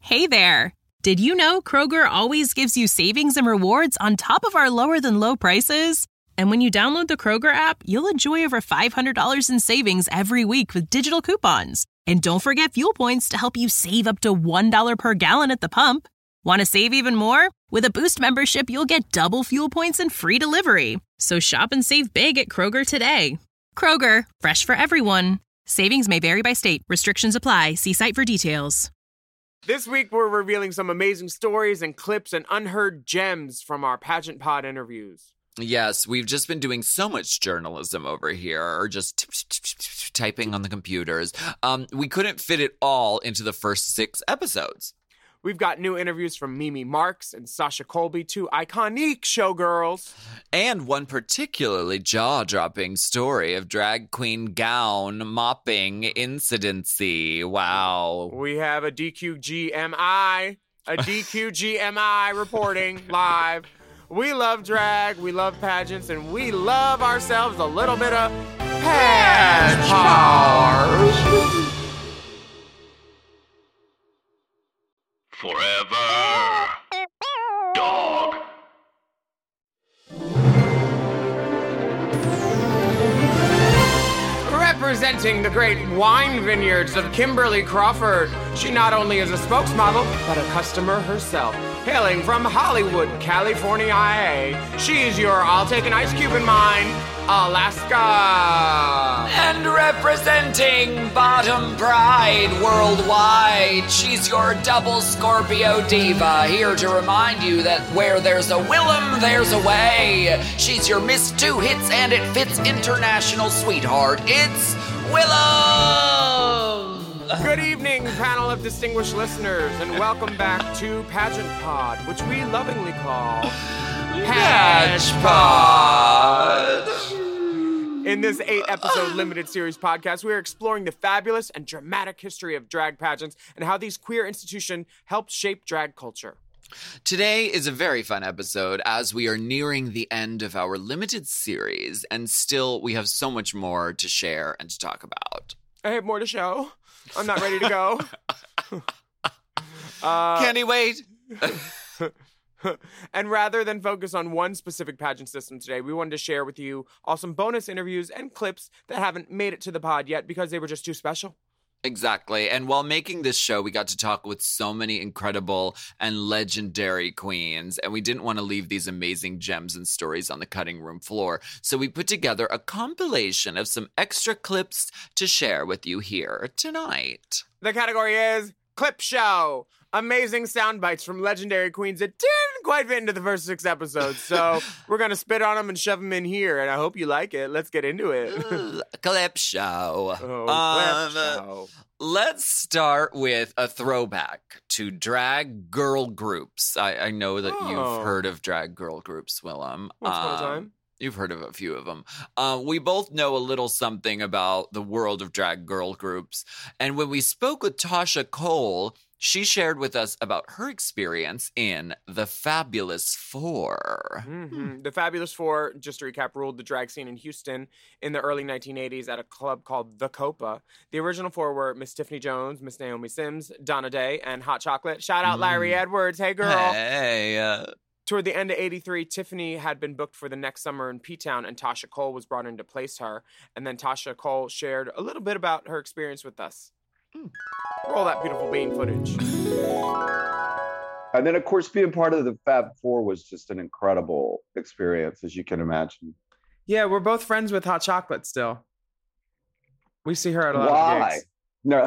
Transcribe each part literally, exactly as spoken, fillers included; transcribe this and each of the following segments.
Hey there! Did you know Kroger always gives you savings and rewards on top of our lower-than-low prices? And when you download the Kroger app, you'll enjoy over five hundred dollars in savings every week with digital coupons. And don't forget fuel points to help you save up to one dollar per gallon at the pump. Want to save even more? With a Boost membership, you'll get double fuel points and free delivery. So shop and save big at Kroger today. Kroger, fresh for everyone. Savings may vary by state. Restrictions apply. See site for details. This week, we're revealing some amazing stories and clips and unheard gems from our Pageant Pod interviews. Yes, we've just been doing so much journalism over here, or just typing on the computers. Um, we couldn't fit it all into the first six episodes. We've got new interviews from Mimi Marks and Sasha Colby, two iconic showgirls. And one particularly jaw-dropping story of drag queen gown mopping incidency. Wow. We have a D Q G M I, a D Q G M I reporting live. We love drag, we love pageants, and we love ourselves a little bit of Pageant Pod. Forever Dog. Representing the great wine vineyards of Kimberly Crawford, she not only is a spokesmodel, but a customer herself. Hailing from Hollywood, California, she's your I'll take an ice cube in mine, Alaska. And representing Bottom Pride worldwide, she's your double Scorpio diva, here to remind you that where there's a Willem, there's a way. She's your Miss Two Hits and It Fits international sweetheart. It's Willem! Good evening, panel of distinguished listeners, and welcome back to Pageant Pod, which we lovingly call Page Pod. In this eight-episode limited series podcast, we are exploring the fabulous and dramatic history of drag pageants and how these queer institutions helped shape drag culture. Today is a very fun episode as we are nearing the end of our limited series, and still we have so much more to share and to talk about. I have more to show. I'm not ready to go. uh, Can he wait? And rather than focus on one specific pageant system today, we wanted to share with you all some bonus interviews and clips that haven't made it to the pod yet because they were just too special. Exactly. And while making this show, we got to talk with so many incredible and legendary queens, and we didn't want to leave these amazing gems and stories on the cutting room floor. So we put together a compilation of some extra clips to share with you here tonight. The category is Clip Show. Amazing sound bites from legendary queens that didn't quite fit into the first six episodes. So we're going to spit on them and shove them in here, and I hope you like it. Let's get into it. Ooh, clip show. Oh, um, clip show. Let's start with a throwback to drag girl groups. I, I know that Oh. you've heard of drag girl groups, Willem. Once upon a Um, time. You've heard of a few of them. Uh, we both know a little something about the world of drag girl groups. And when we spoke with Tasha Cole, she shared with us about her experience in The Fabulous Four. Mm-hmm. The Fabulous Four, just to recap, ruled the drag scene in Houston in the early nineteen eighties at a club called The Copa. The original four were Miss Tiffany Jones, Miss Naomi Sims, Donna Day, and Hot Chocolate. Shout out Larry Mm. Edwards. Hey, girl. Hey. Uh, Toward the end of eighty-three, Tiffany had been booked for the next summer in P-Town, and Tasha Cole was brought in to place her. And then Tasha Cole shared a little bit about her experience with us. Mm. Roll that beautiful bean footage. And then, of course, being part of the Fab Four was just an incredible experience, as you can imagine. Yeah, we're both friends with Hot Chocolate still. We see her at a lot Why? of gigs. No.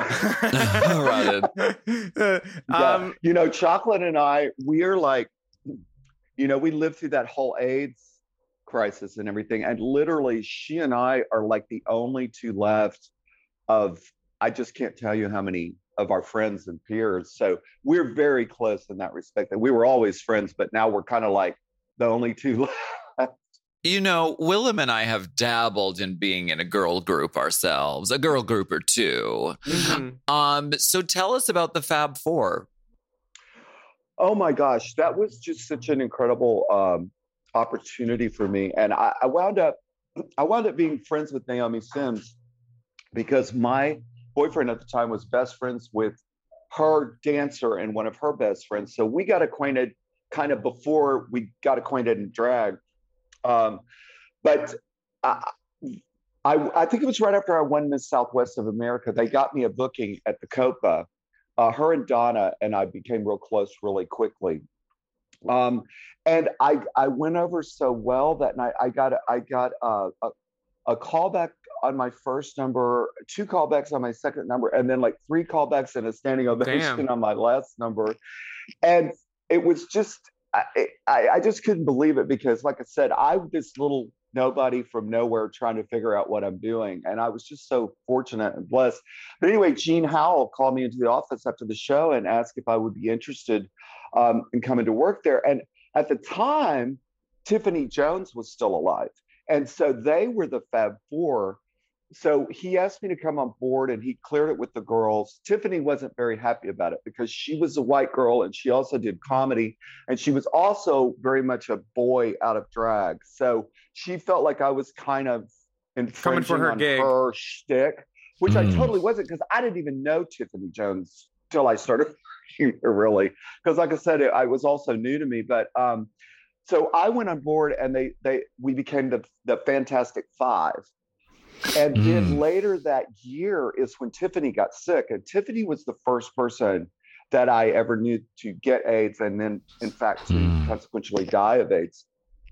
Right. Yeah. um, You know, Chocolate and I, we're like, you know, we lived through that whole AIDS crisis and everything. And literally, she and I are like the only two left of, I just can't tell you how many of our friends and peers. So we're very close in that respect. That we were always friends, but now we're kind of like the only two left. You know, Willem and I have dabbled in being in a girl group ourselves, a girl group or two. mm-hmm. Um, so tell us about the Fab Four. Oh my gosh, that was just such an incredible um, opportunity for me. And I, I wound up, I wound up being friends with Naomi Sims because my boyfriend at the time was best friends with her dancer and one of her best friends. So we got acquainted kind of before we got acquainted in drag. Um, but I, I, I think it was right after I won Miss Southwest of America, they got me a booking at the Copa. Uh, her and Donna and I became real close really quickly. Um, and I I went over so well that night. I got I got uh, a a callback on my first number, two callbacks on my second number, and then like three callbacks and a standing ovation Damn. on my last number. And it was just I, I I just couldn't believe it because, like I said, I'm this little nobody from nowhere trying to figure out what I'm doing. And I was just so fortunate and blessed. But anyway, Jean Howell called me into the office after the show and asked if I would be interested um, in coming to work there. And at the time, Tiffany Jones was still alive. And so they were the Fab Four. So he asked me to come on board and he cleared it with the girls. Tiffany wasn't very happy about it because she was a white girl and she also did comedy. And she was also very much a boy out of drag. So she felt like I was kind of infringing for her on gig. her shtick, which Mm. I totally wasn't because I didn't even know Tiffany Jones till I started working here, really. Because like I said, it, I was also new to me. But um, so I went on board and they they we became the the Fantastic Five. And then Mm. later that year is when Tiffany got sick. And Tiffany was the first person that I ever knew to get AIDS and then, in fact, to Mm. consequentially die of AIDS.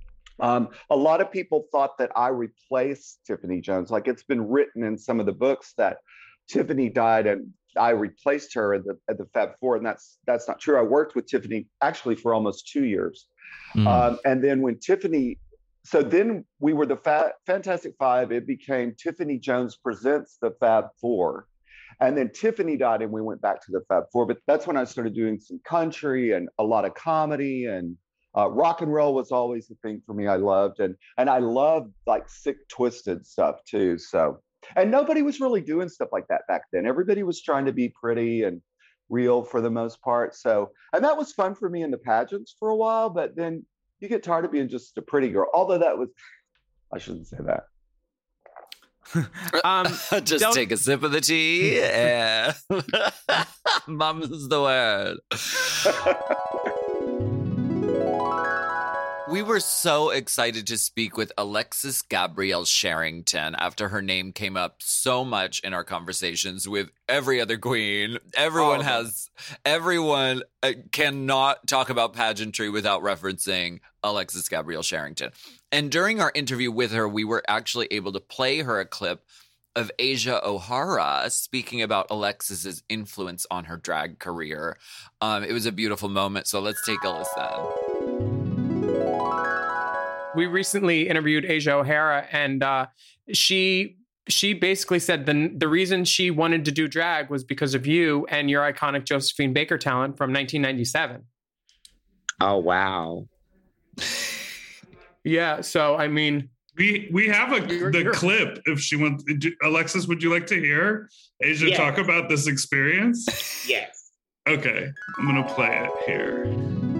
Um, a lot of people thought that I replaced Tiffany Jones. Like it's been written in some of the books that Tiffany died and I replaced her at the, at the Fab Four. And that's that's not true. I worked with Tiffany actually for almost two years. Mm. Um, and then when Tiffany So then we were the Fa- Fantastic Five. It became Tiffany Jones Presents the Fab Four. And then Tiffany died and we went back to the Fab Four. But that's when I started doing some country and a lot of comedy. And uh, rock and roll was always the thing for me I loved. And and I loved like sick, twisted stuff too. So, and nobody was really doing stuff like that back then. Everybody was trying to be pretty and real for the most part. So, and that was fun for me in the pageants for a while. But then you get tired of being just a pretty girl. Although that was, I shouldn't say that. Um, Just don't- take a sip of the tea. And mum's the word. We were so excited to speak with Alexis Gabrielle Sherrington after her name came up so much in our conversations with every other queen. Everyone All of them. has, everyone uh, cannot talk about pageantry without referencing Alexis Gabrielle Sherrington. And during our interview with her, we were actually able to play her a clip of Asia O'Hara speaking about Alexis's influence on her drag career. Um, it was a beautiful moment, so let's take a listen. we recently interviewed Asia O'Hara, and uh, she she basically said the the reason she wanted to do drag was because of you and your iconic Josephine Baker talent from nineteen ninety-seven. Oh, wow. Yeah, so I mean, We we have a You're- the you're- clip if she wants. do- Alexis, would you like to hear Asia Yes. talk about this experience? Yes. Okay, I'm gonna play it here.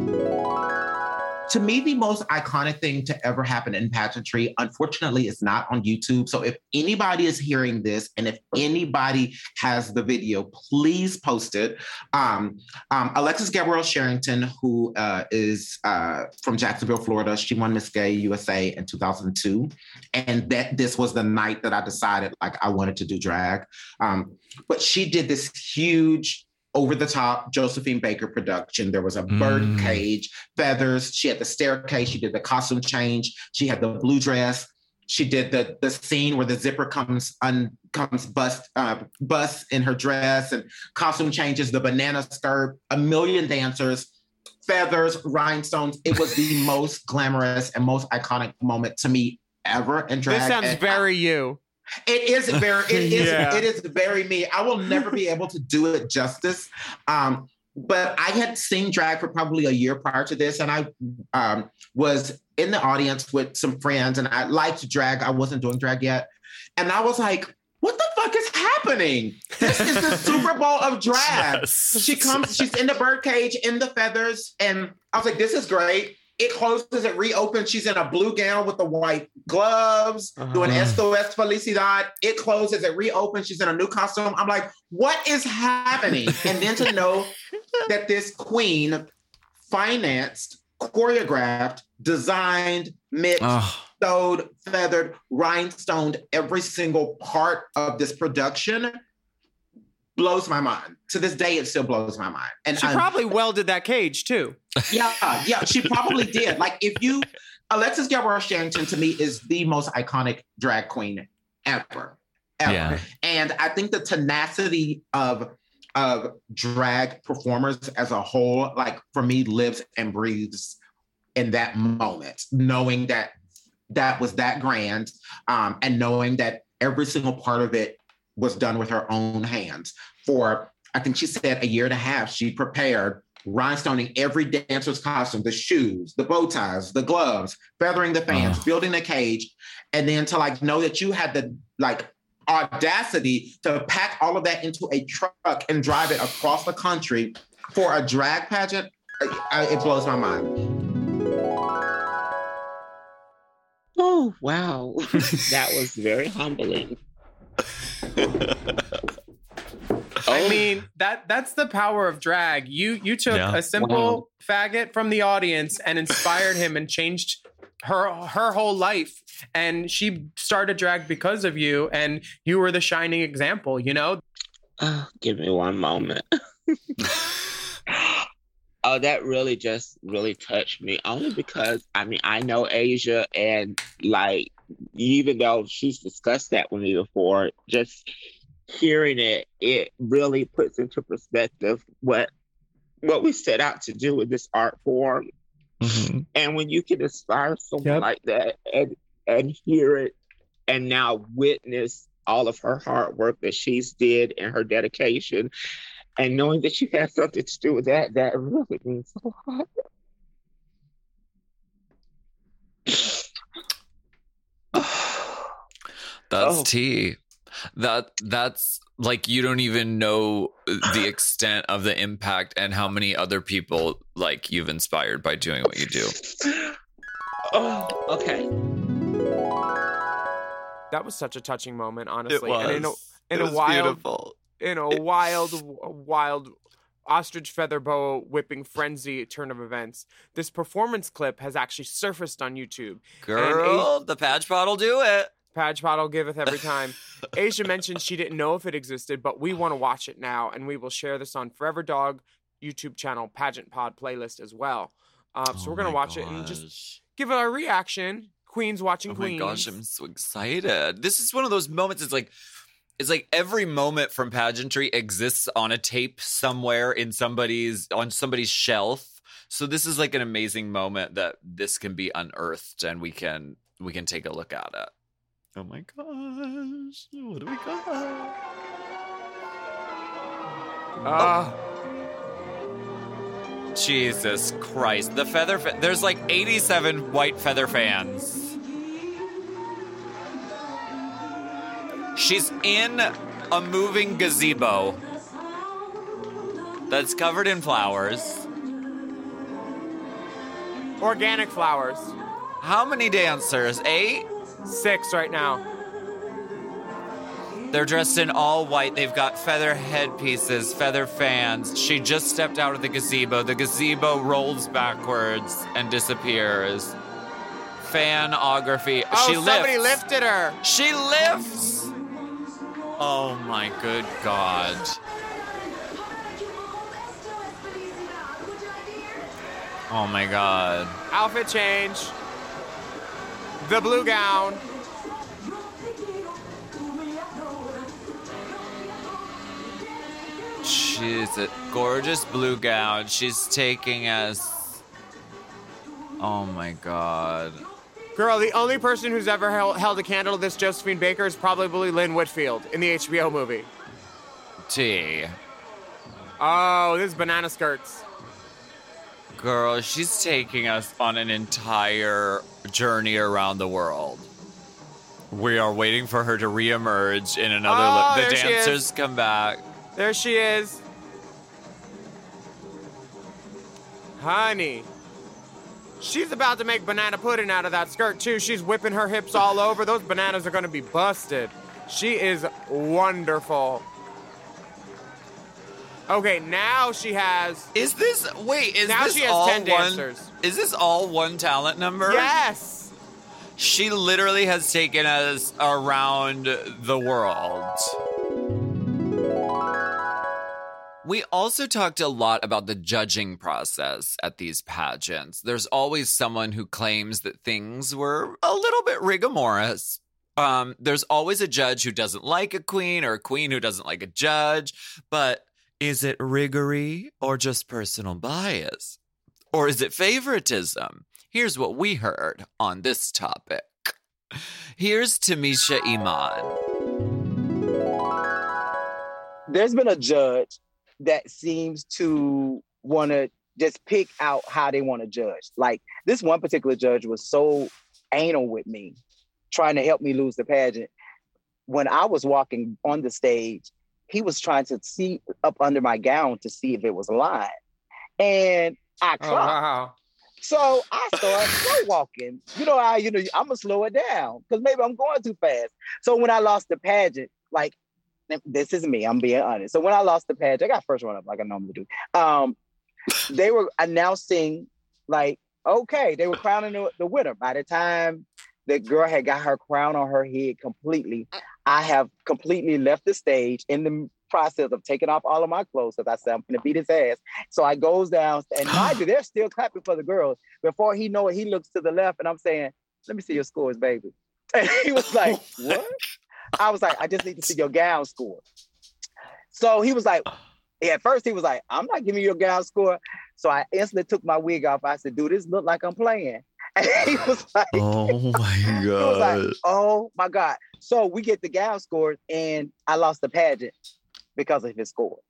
To me, the most iconic thing to ever happen in pageantry, unfortunately, is not on YouTube. So if anybody is hearing this and if anybody has the video, please post it. Um, um, Alexis Gabrielle Sherrington, who uh, is uh, from Jacksonville, Florida, she won Miss Gay U S A in two thousand two. And that this was the night that I decided like I wanted to do drag. Um, but she did this huge over-the-top Josephine Baker production. There was a bird Mm. cage, feathers. She had the staircase. She did the costume change. She had the blue dress. She did the the scene where the zipper comes un, comes bust uh, bust in her dress and costume changes. The banana skirt. A million dancers, feathers, rhinestones. It was the most glamorous and most iconic moment to me ever in drag. this sounds And very you. it is very, it is, Yeah. it is very me. I will never be able to do it justice. Um, but I had seen drag for probably a year prior to this, and I um, was in the audience with some friends, and I liked drag. I wasn't doing drag yet, and I was like, "What the fuck is happening? This is the Super Bowl of drag." Yes. She comes, she's in the birdcage, in the feathers, and I was like, "This is great." It closes, it reopens. She's in a blue gown with the white gloves, Uh-huh. doing Esto es Felicidad. It closes, it reopens. She's in a new costume. I'm like, what is happening? And then to know that this queen financed, choreographed, designed, mixed, Oh. sewed, feathered, rhinestoned every single part of this production blows my mind. To this day, it still blows my mind. And She I'm- probably welded that cage too. yeah, yeah, she probably did. Like, if you, Alexis Gilbert Sherrington to me is the most iconic drag queen ever, ever. Yeah. And I think the tenacity of of drag performers as a whole, like for me, lives and breathes in that moment, knowing that that was that grand, um, and knowing that every single part of it was done with her own hands. For, I think she said, a year and a half, she prepared rhinestoning every dancer's costume, the shoes, the bow ties, the gloves, feathering the fans, Oh. building the cage, and then to like know that you had the like audacity to pack all of that into a truck and drive it across the country for a drag pageant. I, I, it blows my mind. Oh, wow. That was very humbling. I Oh. mean, that that's the power of drag. You you took Yeah. a simple faggot from the audience and inspired him and changed her her whole life. And she started drag because of you, and you were the shining example, you know? Oh, give me one moment. Oh, that really just really touched me. Only because, I mean, I know Asia, and like, even though she's discussed that with me before, just hearing it, it really puts into perspective what what we set out to do with this art form. Mhm. And when you can inspire someone Yep. like that and and hear it and now witness all of her hard work that she's did and her dedication, and knowing that you have something to do with that, that really means a lot. That's Oh. tea. That that's like, you don't even know the extent of the impact and how many other people like you've inspired by doing what you do. Oh, okay. That was such a touching moment, honestly. It was. And in a, in It a was wild beautiful. in a wild, wild ostrich feather boa whipping frenzy turn of events. This performance clip has actually surfaced on YouTube. Girl, the patch bottle do it. Padge Bottle giveth every time. Asia mentioned she didn't know if it existed, but we want to watch it now, and we will share this on Forever Dog YouTube channel Pageant Pod playlist as well. Uh, so Oh we're gonna my watch it and just gosh. give our reaction. Queens watching Oh my Queens. gosh, I'm so excited. This is one of those moments. It's like, it's like every moment from pageantry exists on a tape somewhere in somebody's, on somebody's shelf. So this is like an amazing moment that this can be unearthed and we can, we can take a look at it. Oh my gosh. What do we got? Uh, Jesus Christ. The feather, fa- there's like eighty-seven white feather fans. She's in a moving gazebo that's covered in flowers. organic flowers. How many dancers? Eight? Six right now. They're dressed in all white. They've got feather headpieces, feather fans. She just stepped out of the gazebo. The gazebo rolls backwards and disappears. Fanography. Oh, she somebody lifts. lifted her. She lifts. Oh my good God. Oh my God. Outfit change. The blue gown. She's a gorgeous blue gown. She's taking us. Oh my God. Girl, the only person who's ever held, held a candle to this Josephine Baker is probably Lynn Whitfield in the H B O movie. T. Oh, this is banana skirts. Girl, she's taking us on an entire journey around the world. We are waiting for her to reemerge in another. Oh, li- there the she is. dancers come back. There she is. Honey. She's about to make banana pudding out of that skirt, too. She's whipping her hips all over. Those bananas are going to be busted. She is wonderful. Okay, now she has... Is this... Wait, is now this she has all ten one... dancers. Is this all one talent number? Yes! She literally has taken us around the world. We also talked a lot about the judging process at these pageants. There's always someone who claims that things were a little bit rigorous. Um, there's always a judge who doesn't like a queen or a queen who doesn't like a judge. But is it rigory or just personal bias? Or is it favoritism? Here's what we heard on this topic. Here's Tamisha Iman. There's been a judge that seems to want to just pick out how they want to judge. Like this one particular judge was so anal with me, trying to help me lose the pageant. When I was walking on the stage, he was trying to see up under my gown to see if it was lined. And I clocked. Oh, wow. So I started slow walking. You know, I, you know, I'm gonna slow it down because maybe I'm going too fast. So when I lost the pageant, like, this is me, I'm being honest. So when I lost the pageant, I got first run up like I normally do. Um, they were announcing, like, okay, they were crowning the, the winner. By the time the girl had got her crown on her head completely, I have completely left the stage in the process of taking off all of my clothes because I said, I'm gonna beat his ass. So I goes down, and mind you, they're still clapping for the girls. Before he know it, he looks to the left, and I'm saying, let me see your scores, baby. And he was like, what? I was like, I just need to see your gown score. So he was like, yeah, at first he was like, I'm not giving you your gown score. So I instantly took my wig off. I said, dude, this look like I'm playing. And he was like, oh my God. He was like, oh my God. So we get the gown scores, and I lost the pageant because of his score.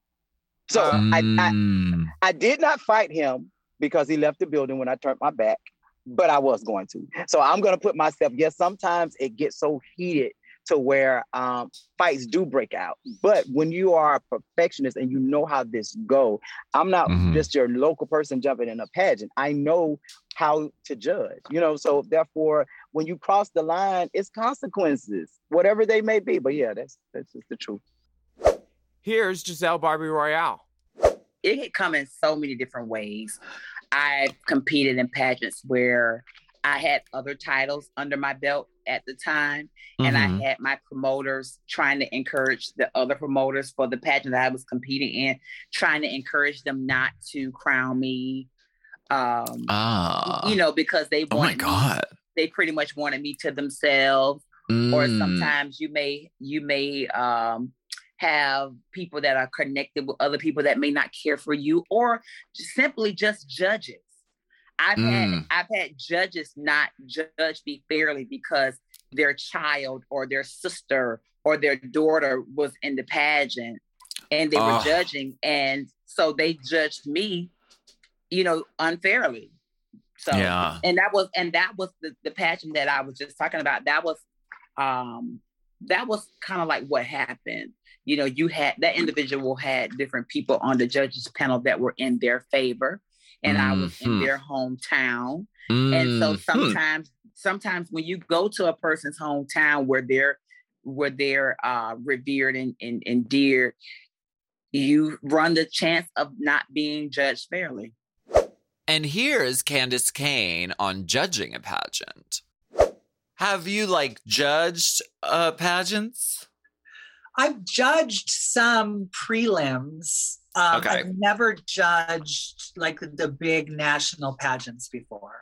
So mm. I, I I did not fight him because he left the building when I turned my back, but I was going to. So I'm going to put myself, yes, sometimes it gets so heated to where um, fights do break out. But when you are a perfectionist and you know how this go, I'm not mm-hmm. just your local person jumping in a pageant. I know how to judge, you know? So therefore, when you cross the line, it's consequences, whatever they may be. But yeah, that's that's just the truth. Here's Giselle Barbie Royale. It could come in so many different ways. I've competed in pageants where I had other titles under my belt at the time, mm-hmm. and I had my promoters trying to encourage the other promoters for the pageant that I was competing in, trying to encourage them not to crown me, um, ah. you know, because they wanted oh my God. Me, they pretty much wanted me to themselves. Mm. Or sometimes you may you may um, have people that are connected with other people that may not care for you, or simply just judges. I've mm. had I've had judges not judge me fairly because their child or their sister or their daughter was in the pageant and they oh. were judging, and so they judged me, you know, unfairly. So yeah. and that was and that was the, the pageant that I was just talking about. That was um that was kind of like what happened. You know, you had that individual had different people on the judges panel that were in their favor. And mm-hmm. I was in their hometown. Mm-hmm. And so sometimes, sometimes when you go to a person's hometown where they're, where they're uh, revered and, and endeared, you run the chance of not being judged fairly. And here's Candace Kane on judging a pageant. Have you like judged uh, pageants? I've judged some prelims. Um, okay. I've never judged like the big national pageants before.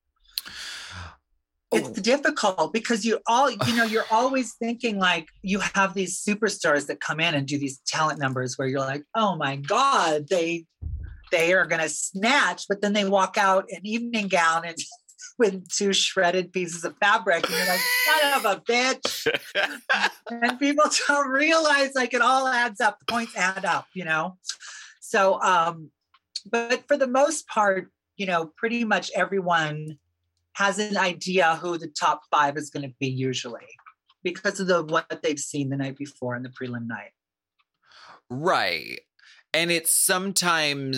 Oh. It's difficult because you all, you know, you're always thinking like you have these superstars that come in and do these talent numbers where you're like, oh my God, they they are going to snatch, but then they walk out in evening gown and with two shredded pieces of fabric, and you're like, son of a bitch. And people don't realize like it all adds up, the points add up, you know? So, um, but for the most part, you know, pretty much everyone has an idea who the top five is going to be usually because of the what they've seen the night before in the prelim night. Right. And it's sometimes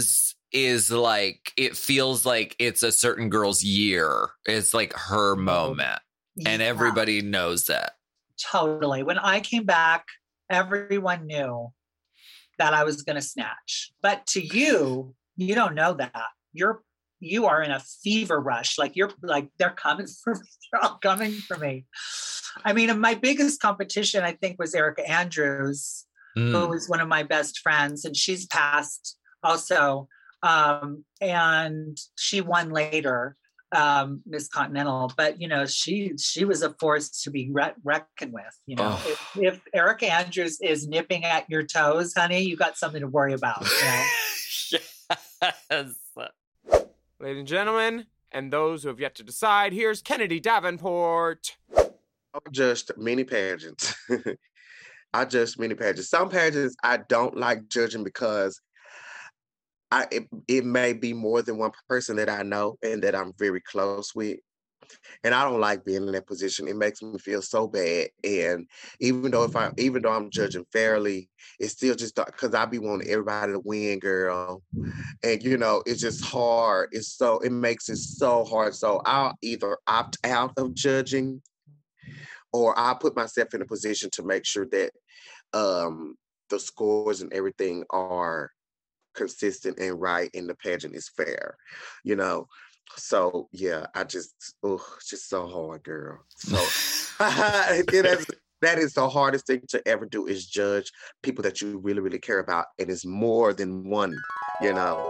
is like, it feels like it's a certain girl's year. It's like her moment. And Yeah. everybody knows that. Totally. When I came back, everyone knew that I was going to snatch. But to you, you don't know that. You're you are in a fever rush. Like you're like they're coming for me. They're all coming for me. I mean, my biggest competition, I think, was Erica Andrews, Mm. who was one of my best friends, and she's passed also. Um, and she won later. Um, Miss Continental, but you know, she she was a force to be re- reckoned with. You know, Oh. if, if Eric Andrews is nipping at your toes, honey, you got something to worry about. You know? Yes. Ladies and gentlemen, and those who have yet to decide, here's Kennedy Davenport. I judged many pageants. I judged many pageants. Some pageants I don't like judging because I it, it may be more than one person that I know and that I'm very close with. And I don't like being in that position. It makes me feel so bad. And even though if I even though I'm judging fairly, it's still just because I be wanting everybody to win, girl. And you know, it's just hard. It's so it makes it so hard. So I'll either opt out of judging or I'll put myself in a position to make sure that um the scores and everything are consistent and right and the pageant is fair, you know. So yeah, I just oh, it's just so hard, girl. So it is, that is the hardest thing to ever do is judge people that you really, really care about, and it's more than one, you know.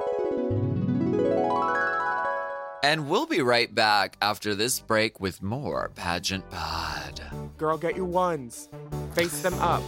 And we'll be right back after this break with more Pageant Pod. Girl, get your ones. Face them up.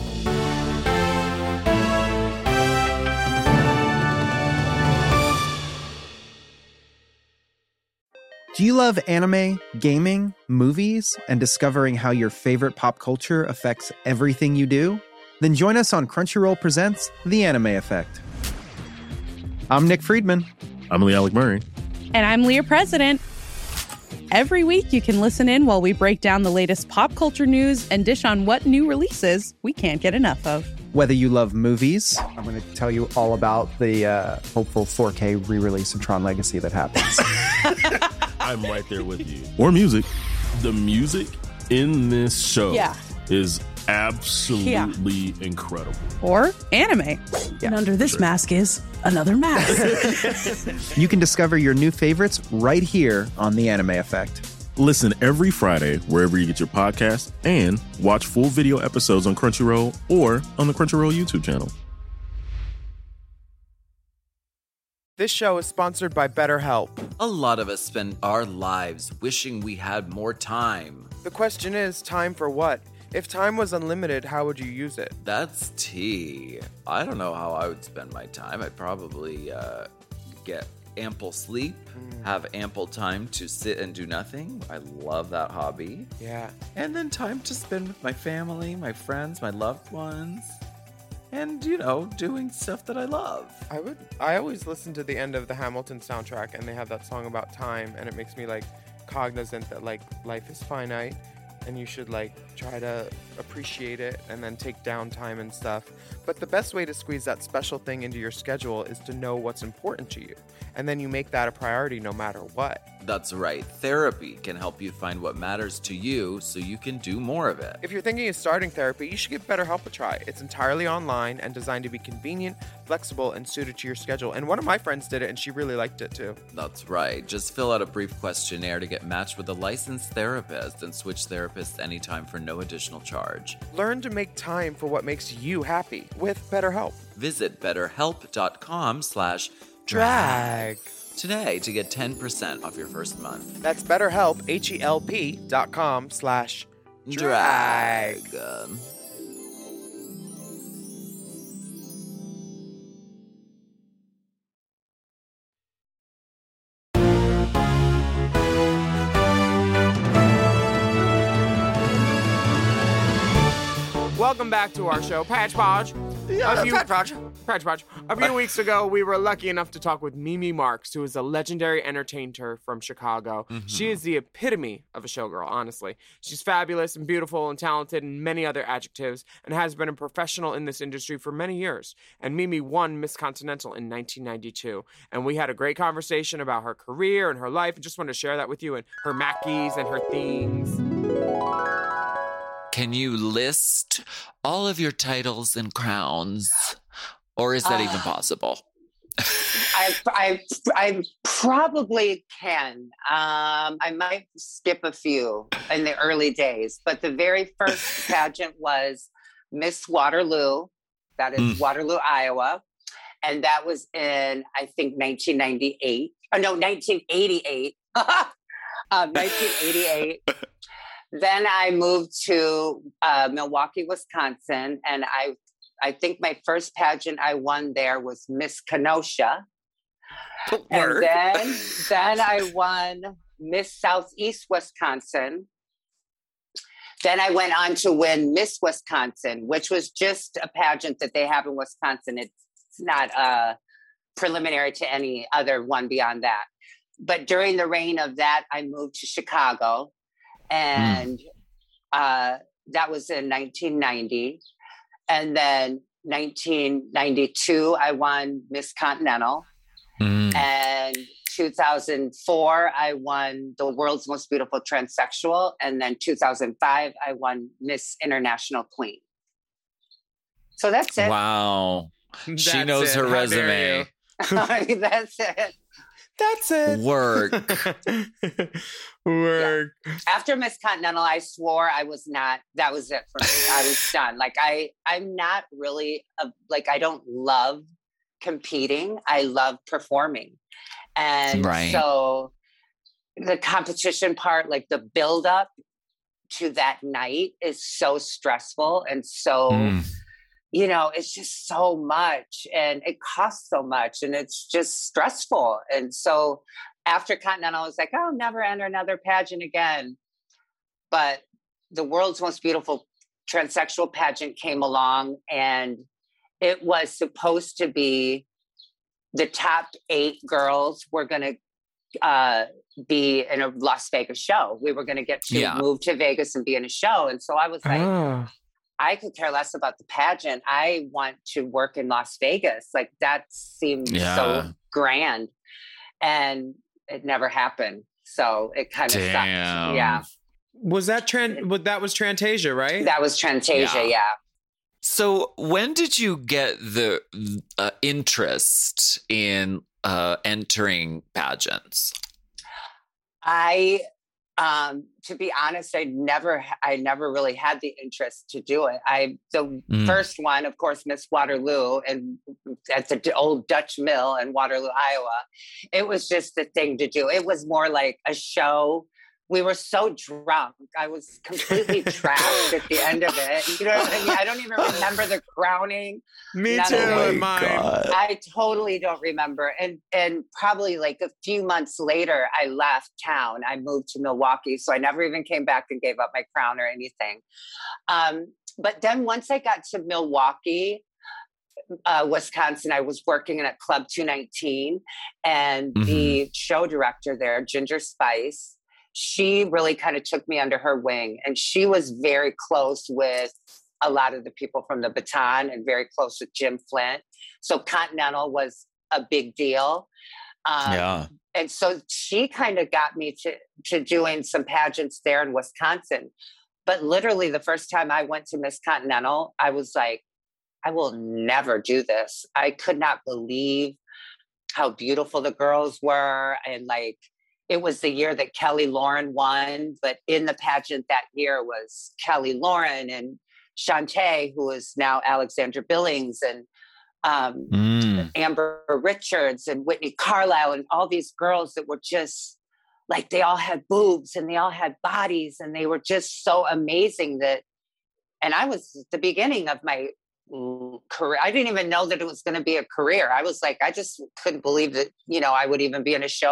Do you love anime, gaming, movies, and discovering how your favorite pop culture affects everything you do? Then join us on Crunchyroll Presents The Anime Effect. I'm Nick Friedman. I'm Lee Alec Murray. And I'm Leah President. Every week you can listen in while we break down the latest pop culture news and dish on what new releases we can't get enough of. Whether you love movies, I'm going to tell you all about the uh, hopeful four K re-release of Tron Legacy that happens. I'm right there with you. Or music. The music in this show Yeah. is absolutely incredible. Or anime. And under this Sure. mask is another mask. You can discover your new favorites right here on The Anime Effect. Listen every Friday wherever you get your podcast and watch full video episodes on Crunchyroll or on the Crunchyroll YouTube channel. This show is sponsored by BetterHelp. A lot of us spend our lives wishing we had more time. The question is, time for what? If time was unlimited, how would you use it? That's tea. I don't know how I would spend my time. I'd probably uh, get ample sleep, Mm. have ample time to sit and do nothing. I love that hobby. Yeah. And then time to spend with my family, my friends, my loved ones. And, you know, doing stuff that I love. I would. I always listen to the end of the Hamilton soundtrack, and they have that song about time, and it makes me like cognizant that like life is finite, and you should like try to appreciate it and then take downtime and stuff. But the best way to squeeze that special thing into your schedule is to know what's important to you, and then you make that a priority no matter what. That's right. Therapy can help you find what matters to you so you can do more of it. If you're thinking of starting therapy, you should give BetterHelp a try. It's entirely online and designed to be convenient, flexible, and suited to your schedule. And one of my friends did it, and she really liked it too. That's right. Just fill out a brief questionnaire to get matched with a licensed therapist and switch therapists anytime for no additional charge. Learn to make time for what makes you happy with BetterHelp. Visit betterhelp.com slash Drag today to get ten percent off your first month. That's BetterHelp, H-E-L-P dot com slash drag. Um, Welcome welcome back to our show, Patch Podge. Yeah, a few, Patch Podge. Patch Podge. A few weeks ago, we were lucky enough to talk with Mimi Marks, who is a legendary entertainer from Chicago. Mm-hmm. She is the epitome of a showgirl, honestly. She's fabulous and beautiful and talented and many other adjectives, and has been a professional in this industry for many years. And Mimi won Miss Continental in nineteen ninety-two. And we had a great conversation about her career and her life, and just wanted to share that with you, and her Mackies and her things. Can you list all of your titles and crowns? Or is that uh, even possible? I, I, I probably can. Um, I might skip a few in the early days, but the very first pageant was Miss Waterloo. That is mm. Waterloo, Iowa. And that was in, I think, nineteen ninety-eight. Oh, no, nineteen eighty-eight. um, nineteen eighty-eight. Then I moved to uh, Milwaukee, Wisconsin, and I I think my first pageant I won there was Miss Kenosha. And then, then I won Miss Southeast Wisconsin. Then I went on to win Miss Wisconsin, which was just a pageant that they have in Wisconsin. It's not uh, preliminary to any other one beyond that. But during the reign of that, I moved to Chicago. And mm. uh, that was in nineteen ninety. And then nineteen ninety-two, I won Miss Continental. Mm. And two thousand four, I won the world's most beautiful transsexual. And then two thousand five, I won Miss International Queen. So that's it. Wow. That's she knows it. her How resume. I mean, that's it. That's it. Work. Work. Yeah. After Miss Continental, I swore I was not, that was it for me. I was done. Like I, I'm not really, a, like I don't love competing. I love performing. And right. so the competition part, like the build up to that night is so stressful and so, mm. you know, it's just so much and it costs so much and it's just stressful. And so after Continental, I was like, I'll never enter another pageant again. But the world's most beautiful transsexual pageant came along and it was supposed to be the top eight girls were going to uh, be in a Las Vegas show. We were going to get to yeah. move to Vegas and be in a show. And so I was like, oh. I could care less about the pageant. I want to work in Las Vegas. Like that seemed yeah. so grand. And it never happened. So it kind of sucked. Yeah. Was that Tran? What that was Trantasia, right? That was Trantasia, yeah. yeah. So when did you get the uh, interest in uh, entering pageants? I, um, to be honest, I never, I never really had the interest to do it. I, the mm. first one, of course, Miss Waterloo, and at the old Dutch Mill in Waterloo, Iowa. It was just the thing to do. It was more like a show. We were so drunk. I was completely trashed at the end of it. You know what I mean? I don't even remember the crowning. Me None too. Oh my God. I totally don't remember. And and probably like a few months later, I left town. I moved to Milwaukee. So I never even came back and gave up my crown or anything. Um, but then once I got to Milwaukee, uh, Wisconsin, I was working in at Club two nineteen. And mm-hmm. the show director there, Ginger Spice, she really kind of took me under her wing, and she was very close with a lot of the people from the Baton and very close with Jim Flint. So Continental was a big deal. Um, yeah. And so she kind of got me to, to doing some pageants there in Wisconsin. But literally the first time I went to Miss Continental, I was like, I will never do this. I could not believe how beautiful the girls were. And like, it was the year that Kelly Lauren won, but in the pageant that year was Kelly Lauren and Shantae, who is now Alexandra Billings, and um, mm. Amber Richards and Whitney Carlisle, and all these girls that were just like, they all had boobs and they all had bodies and they were just so amazing that, and I was at the beginning of my career. I didn't even know that it was going to be a career. I was like, I just couldn't believe that, you know, I would even be in a show that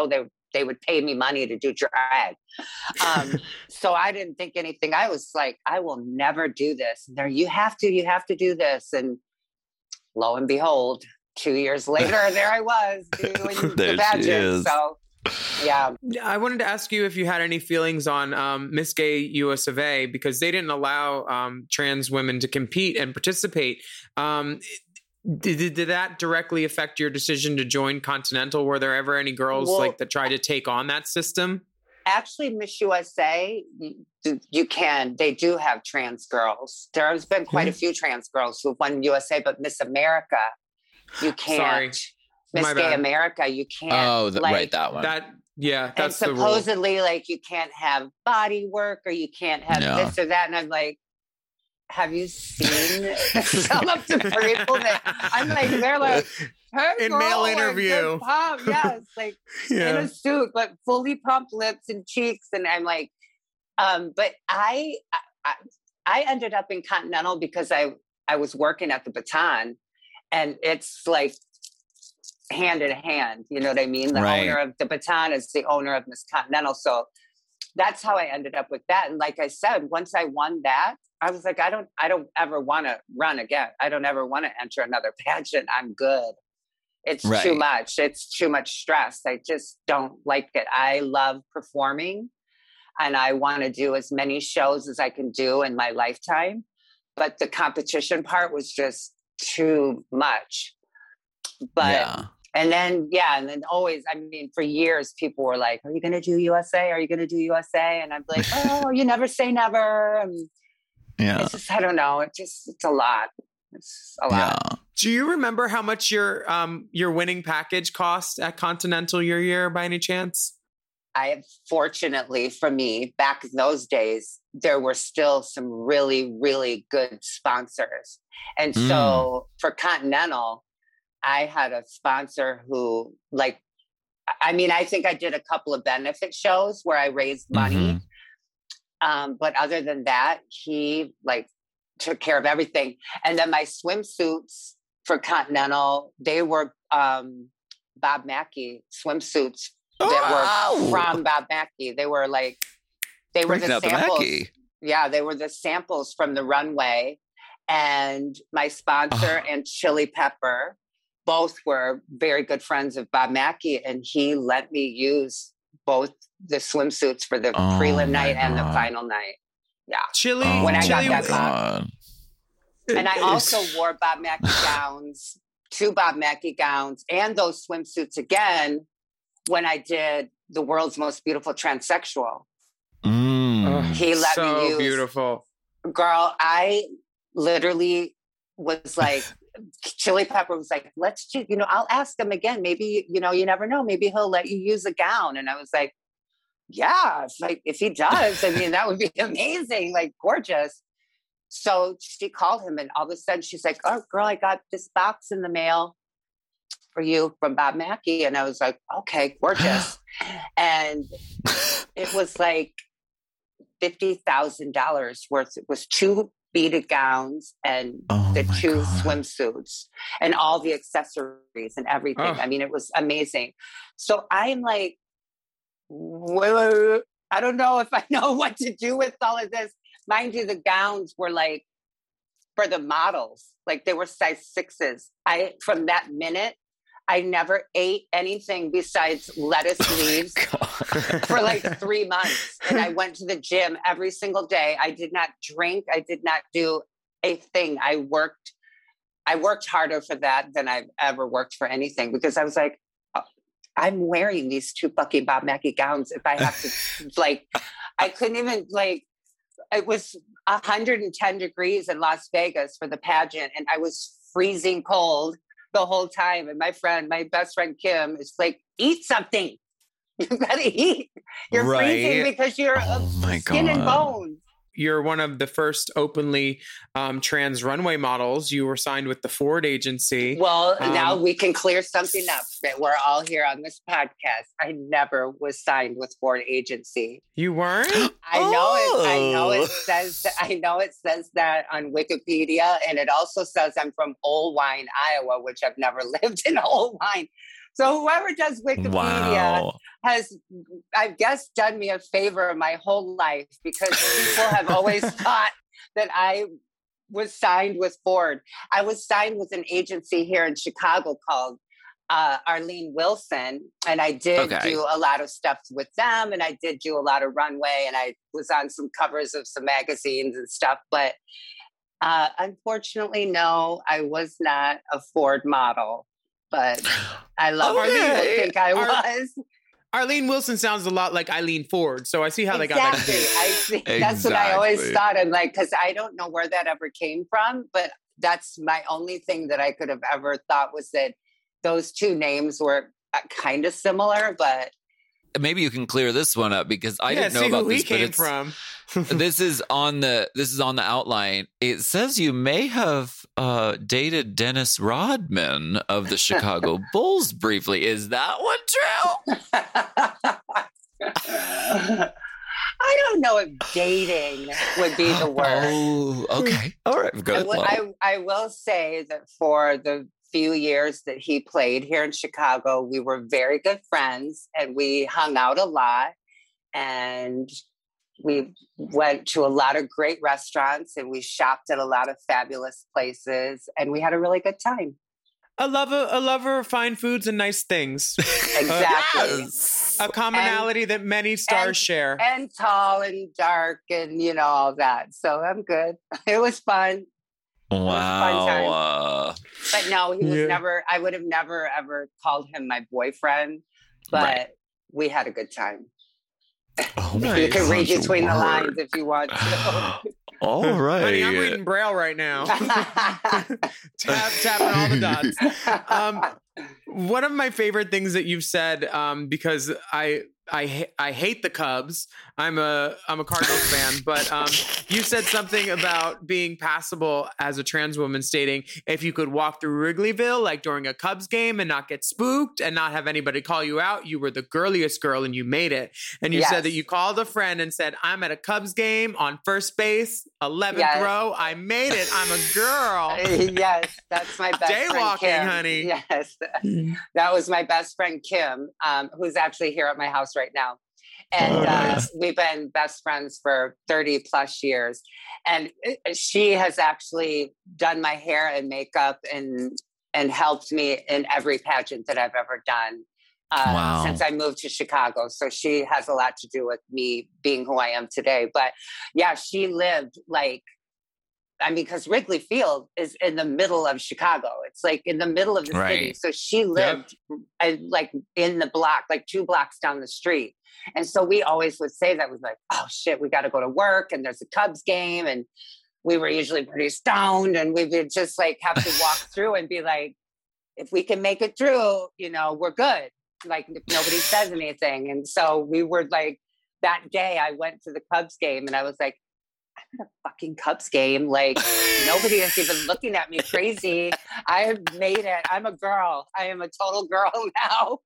they would pay me money to do drag. Um, so I didn't think anything. I was like, I will never do this. And there, you have to, you have to do this. And lo and behold, two years later, there I was doing There the she pageant. is. So yeah. I wanted to ask you if you had any feelings on um, Miss Gay U S of A, because they didn't allow um, trans women to compete and participate. Um, did, did that directly affect your decision to join Continental? Were there ever any girls Well, like that tried to take on that system? Actually, Miss U S A, you, you can, they do have trans girls. There has been quite a few trans girls who've won U S A, but Miss America, you can't. Sorry. Miss My Gay bad. America, you can't. Oh, the, like, right, that one. That yeah, and that's the rule. supposedly, like, you can't have body work or you can't have Yeah. this or that. And I'm like, have you seen some of the people that I'm like, they're like, her In girl, male like, interview. they're pumped, yes, like Yeah. in a suit, but fully pumped lips and cheeks. And I'm like, um, but I, I, I ended up in Continental because I, I was working at the Baton, and it's like hand in hand. You know what I mean? The Right. owner of the Baton is the owner of Miss Continental. So that's how I ended up with that. And like I said, once I won that, I was like, I don't, I don't ever want to run again. I don't ever want to enter another pageant. I'm good. It's Right. too much. It's too much stress. I just don't like it. I love performing, and I want to do as many shows as I can do in my lifetime. But the competition part was just too much. But, Yeah. and then, yeah, and then always, I mean, for years, people were like, are you going to do U S A? Are you going to do U S A? And I'm like, oh, you never say never. And Yeah. it's just, I don't know. It just, it's a lot. It's a lot. Yeah. Do you remember how much your um your winning package cost at Continental your year by any chance? I have, fortunately for me, back in those days, there were still some really, really good sponsors. And Mm. so for Continental, I had a sponsor who, like, I mean, I think I did a couple of benefit shows where I raised money. Mhm. Um, but other than that, he like took care of everything. And then my swimsuits for Continental, they were um, Bob Mackie swimsuits that Oh, were from Bob Mackie. They were like, they were Breaking the out the samples. Mackie. Yeah, they were the samples from the runway. And my sponsor and Chili Pepper both were very good friends of Bob Mackie. And he let me use both the swimsuits for the Oh, prelim my night and the God. final night. Yeah. Chili, Oh, When I got Chili, that box. God. And I also wore Bob Mackie gowns, two Bob Mackie gowns, and those swimsuits again when I did the world's most beautiful transsexual. Mm. He let so me use. beautiful. Girl, I literally was like, Chili Pepper was like, let's do, you know, I'll ask him again. Maybe, you know, you never know. Maybe he'll let you use a gown. And I was like, yeah, if, like if he does, I mean, that would be amazing, like gorgeous. So she called him, and all of a sudden she's like, oh, girl, I got this box in the mail for you from Bob Mackie. And I was like, okay, gorgeous. And it was like fifty thousand dollars worth. It was two beaded gowns and Oh the my two God. swimsuits and all the accessories and everything. Oh. I mean, it was amazing. So I'm like, wait, wait, wait. I don't know if I know what to do with all of this. Mind you, the gowns were like for the models, like they were size sixes. I, from that minute, I never ate anything besides lettuce leaves for like three months. And I went to the gym every single day. I did not drink. I did not do a thing. I worked, I worked harder for that than I've ever worked for anything, because I was like, oh, I'm wearing these two fucking Bob Mackie gowns. If I have to, like, I couldn't even, like, it was one hundred ten degrees in Las Vegas for the pageant, and I was freezing cold the whole time. And my friend, my best friend Kim, is like, eat something. You gotta eat. You're Right. freezing because you're Oh of my skin and God. bones. You're one of the first openly um, trans runway models. You were signed with the Ford agency. Well, Um, now we can clear something up that we're all here on this podcast. I never was signed with Ford Agency. You weren't? I know it. I know Oh. it says. I know it says that on Wikipedia, and it also says I'm from Oldwine, Iowa, which I've never lived in Oldwine. So whoever does Wikipedia, Wow. has, I guess, done me a favor my whole life, because people have always thought that I was signed with Ford. I was signed with an agency here in Chicago called uh, Arlene Wilson, and I did Okay. do a lot of stuff with them, and I did do a lot of runway, and I was on some covers of some magazines and stuff, but uh, unfortunately, no, I was not a Ford model, but I love Okay. people think I Ar- was. Arlene Wilson sounds a lot like Eileen Ford, so I see how they got that. Exactly. I see. That's what I always thought. And like, because I don't know where that ever came from, but that's my only thing that I could have ever thought was that those two names were kind of similar, but Maybe you can clear this one up because I Yeah, didn't know see about who he this. but came it's- from. this is on the this is on the outline. It says you may have uh, dated Dennis Rodman of the Chicago Bulls briefly. Is that one true? I don't know if dating would be the word. Oh, okay. All right. I, Good. will- I, I will say that for the few years that he played here in Chicago, we were very good friends and we hung out a lot, and we went to a lot of great restaurants and we shopped at a lot of fabulous places, and we had a really good time. A lover, a lover of fine foods and nice things. Exactly. A commonality that many stars and, share. And tall and dark and, you know, all that. So I'm good. It was fun. Wow. Uh, But no, he was Yeah. never, I would have never ever called him my boyfriend, but Right. we had a good time. oh You my can read gosh, between the word. lines if you want to. All right. Honey, I'm reading Braille right now. Tap, tapping all the dots. Um, one of my favorite things that you've said, um, because I I ha- I hate the Cubs. I'm a I'm a Cardinals fan, but um, you said something about being passable as a trans woman, stating if you could walk through Wrigleyville like during a Cubs game and not get spooked and not have anybody call you out, you were the girliest girl and you made it. And you Yes. said that you called a friend and said, "I'm at a Cubs game on first base, eleventh Yes. row. I made it. I'm a girl." Yes, that's my best friend Daywalking, Kim. honey. Yes, that was my best friend Kim, um, who's actually here at my house right now. And Oh, uh, nice. we've been best friends for thirty plus years. And it- she has actually done my hair and makeup and and helped me in every pageant that I've ever done uh, Wow. since I moved to Chicago. So she has a lot to do with me being who I am today. But yeah, she lived like, I mean, because Wrigley Field is in the middle of Chicago. It's like in the middle of the city. Right. So she lived uh, like in the block, like two blocks down the street. And so we always would say that, was like, oh shit, we got to go to work and there's a Cubs game. And we were usually pretty stoned and we would just like have to walk through and be like, if we can make it through, you know, we're good. Like if nobody says anything. And so we were like, that day I went to the Cubs game and I was like, I'm at a fucking Cubs game. Like nobody is even looking at me crazy. I have made it. I'm a girl. I am a total girl now.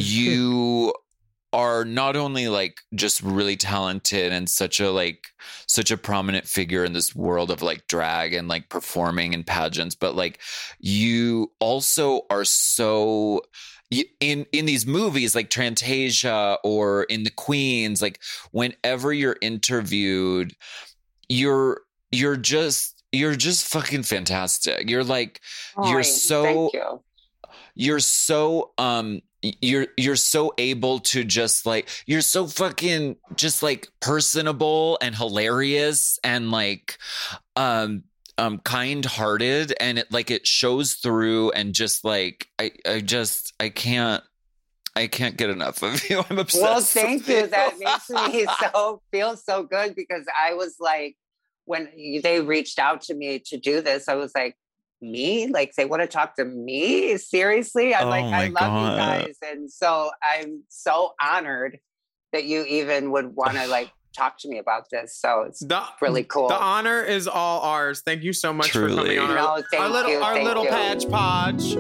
You are not only like just really talented and such a like such a prominent figure in this world of like drag and like performing in pageants, but like you also are so you- in in these movies like Trantasia or in The Queens, like whenever you're interviewed, you're you're just you're just fucking fantastic. You're like Oh, you're so thank you. you're so um you're you're so able to just like you're so fucking just like personable and hilarious and like um um kind-hearted, and it like it shows through, and just like I I just I can't I can't get enough of you. I'm obsessed. Well, thank with you. That makes me so feel so good, because I was like, when they reached out to me to do this, I was like, me? Like they want to talk to me? Seriously? I'm Oh like, I my love God. you guys. And so I'm so honored that you even would want to like talk to me about this. So it's The, really cool. The honor is all ours. Thank you so much for Truly. coming on our, No, thank our little you, our thank little you. Padge Podge.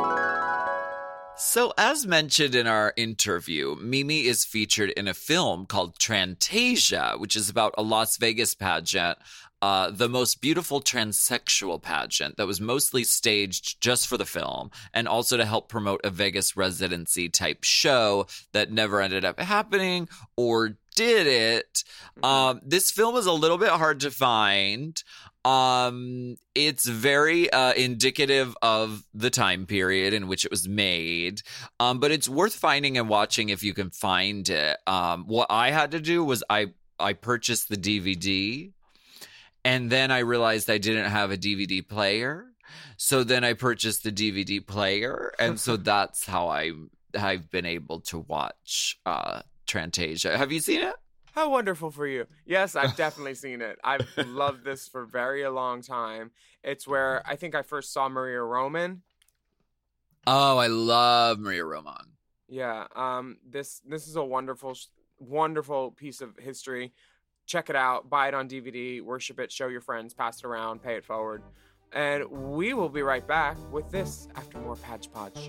So, as mentioned in our interview, Mimi is featured in a film called Trantasia, which is about a Las Vegas pageant. uh, the most beautiful transsexual pageant that was mostly staged just for the film and also to help promote a Vegas residency type show that never ended up happening, or did it? Um, this film is a little bit hard to find. Um, it's very uh, indicative of the time period in which it was made, um, but it's worth finding and watching if you can find it. Um, what I had to do was I I purchased the D V D, and then I realized I didn't have a D V D player, so then I purchased the D V D player, and so that's how I I've been able to watch uh, Trantasia. Have you seen it? How wonderful for you. Yes, I've definitely seen it. I've loved this for very a long time. It's where I think I first saw Maria Roman. Oh, I love Maria Roman. Yeah, um, this this is a wonderful, wonderful piece of history. Check it out. Buy it on D V D. Worship it. Show your friends. Pass it around. Pay it forward. And we will be right back with this after more Patch Podge.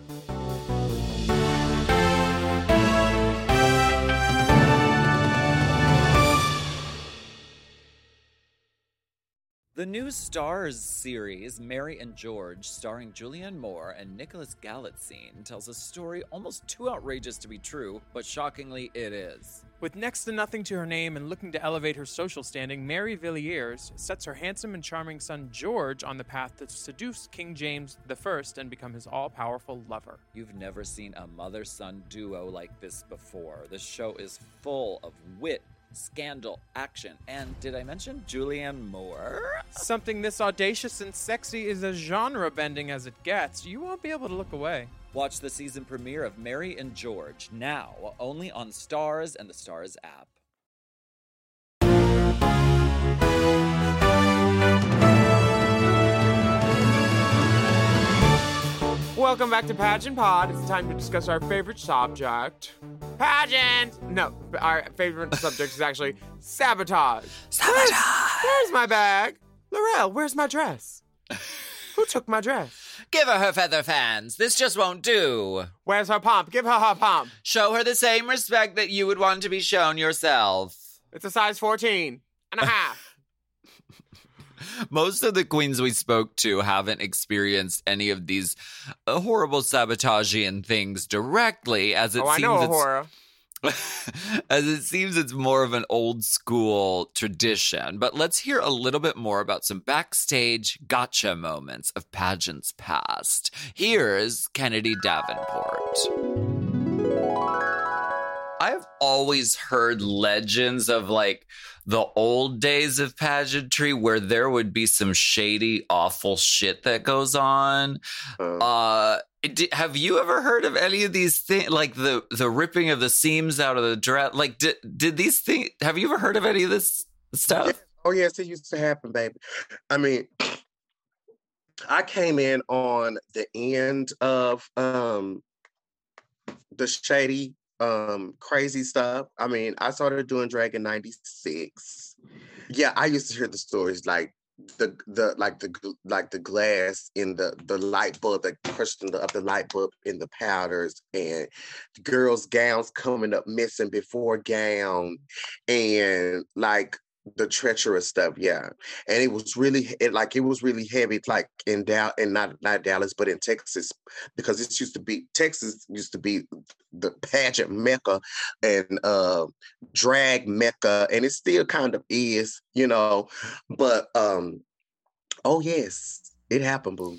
The new Stars series, Mary and George, starring Julianne Moore and Nicholas Galitzine, tells a story almost too outrageous to be true, but shockingly it is. With next to nothing to her name and looking to elevate her social standing, Mary Villiers sets her handsome and charming son George on the path to seduce King James the First and become his all-powerful lover. You've never seen a mother-son duo like this before. The show is full of wit, scandal, action, and did I mention Julianne Moore? Something this audacious and sexy is as genre-bending as it gets. You won't be able to look away. Watch the season premiere of Mary and George now, only on Stars and the Stars app. Welcome back to Pageant Pod. It's time to discuss our favorite subject. Pageant! No, our favorite subject is actually sabotage. Sabotage! Where's, where's my bag? Laurel, where's my dress? Who took my dress? Give her her feather fans. This just won't do. Where's her pomp? Give her her pomp. Show her the same respect that you would want to be shown yourself. It's a size fourteen and a half. Most of the queens we spoke to haven't experienced any of these uh, horrible sabotagian things directly, as it oh, seems I know a it's, horror. as it seems it's more of an old school tradition. But let's hear a little bit more about some backstage gotcha moments of pageants past. Here's Kennedy Davenport. I've always heard legends of like the old days of pageantry where there would be some shady, awful shit that goes on. Uh, uh did, have you ever heard of any of these things, like the the ripping of the seams out of the dress? Like, did did these things? Have you ever heard of any of this stuff? Yeah. Oh yes, it used to happen, baby. I mean, I came in on the end of um the shady. Um, crazy stuff. I mean, I started doing drag in ninety-six. Yeah, I used to hear the stories like the the like the like the glass in the the light bulb that crushed in the up the light bulb in the powders, and the girls' gowns coming up missing before gown, and like the treacherous stuff. Yeah, and it was really it like it was really heavy, like in Dallas, and not not Dallas, but in Texas, because it used to be Texas used to be the pageant mecca and uh drag mecca, and it still kind of is, you know. But um oh yes, it happened, boo.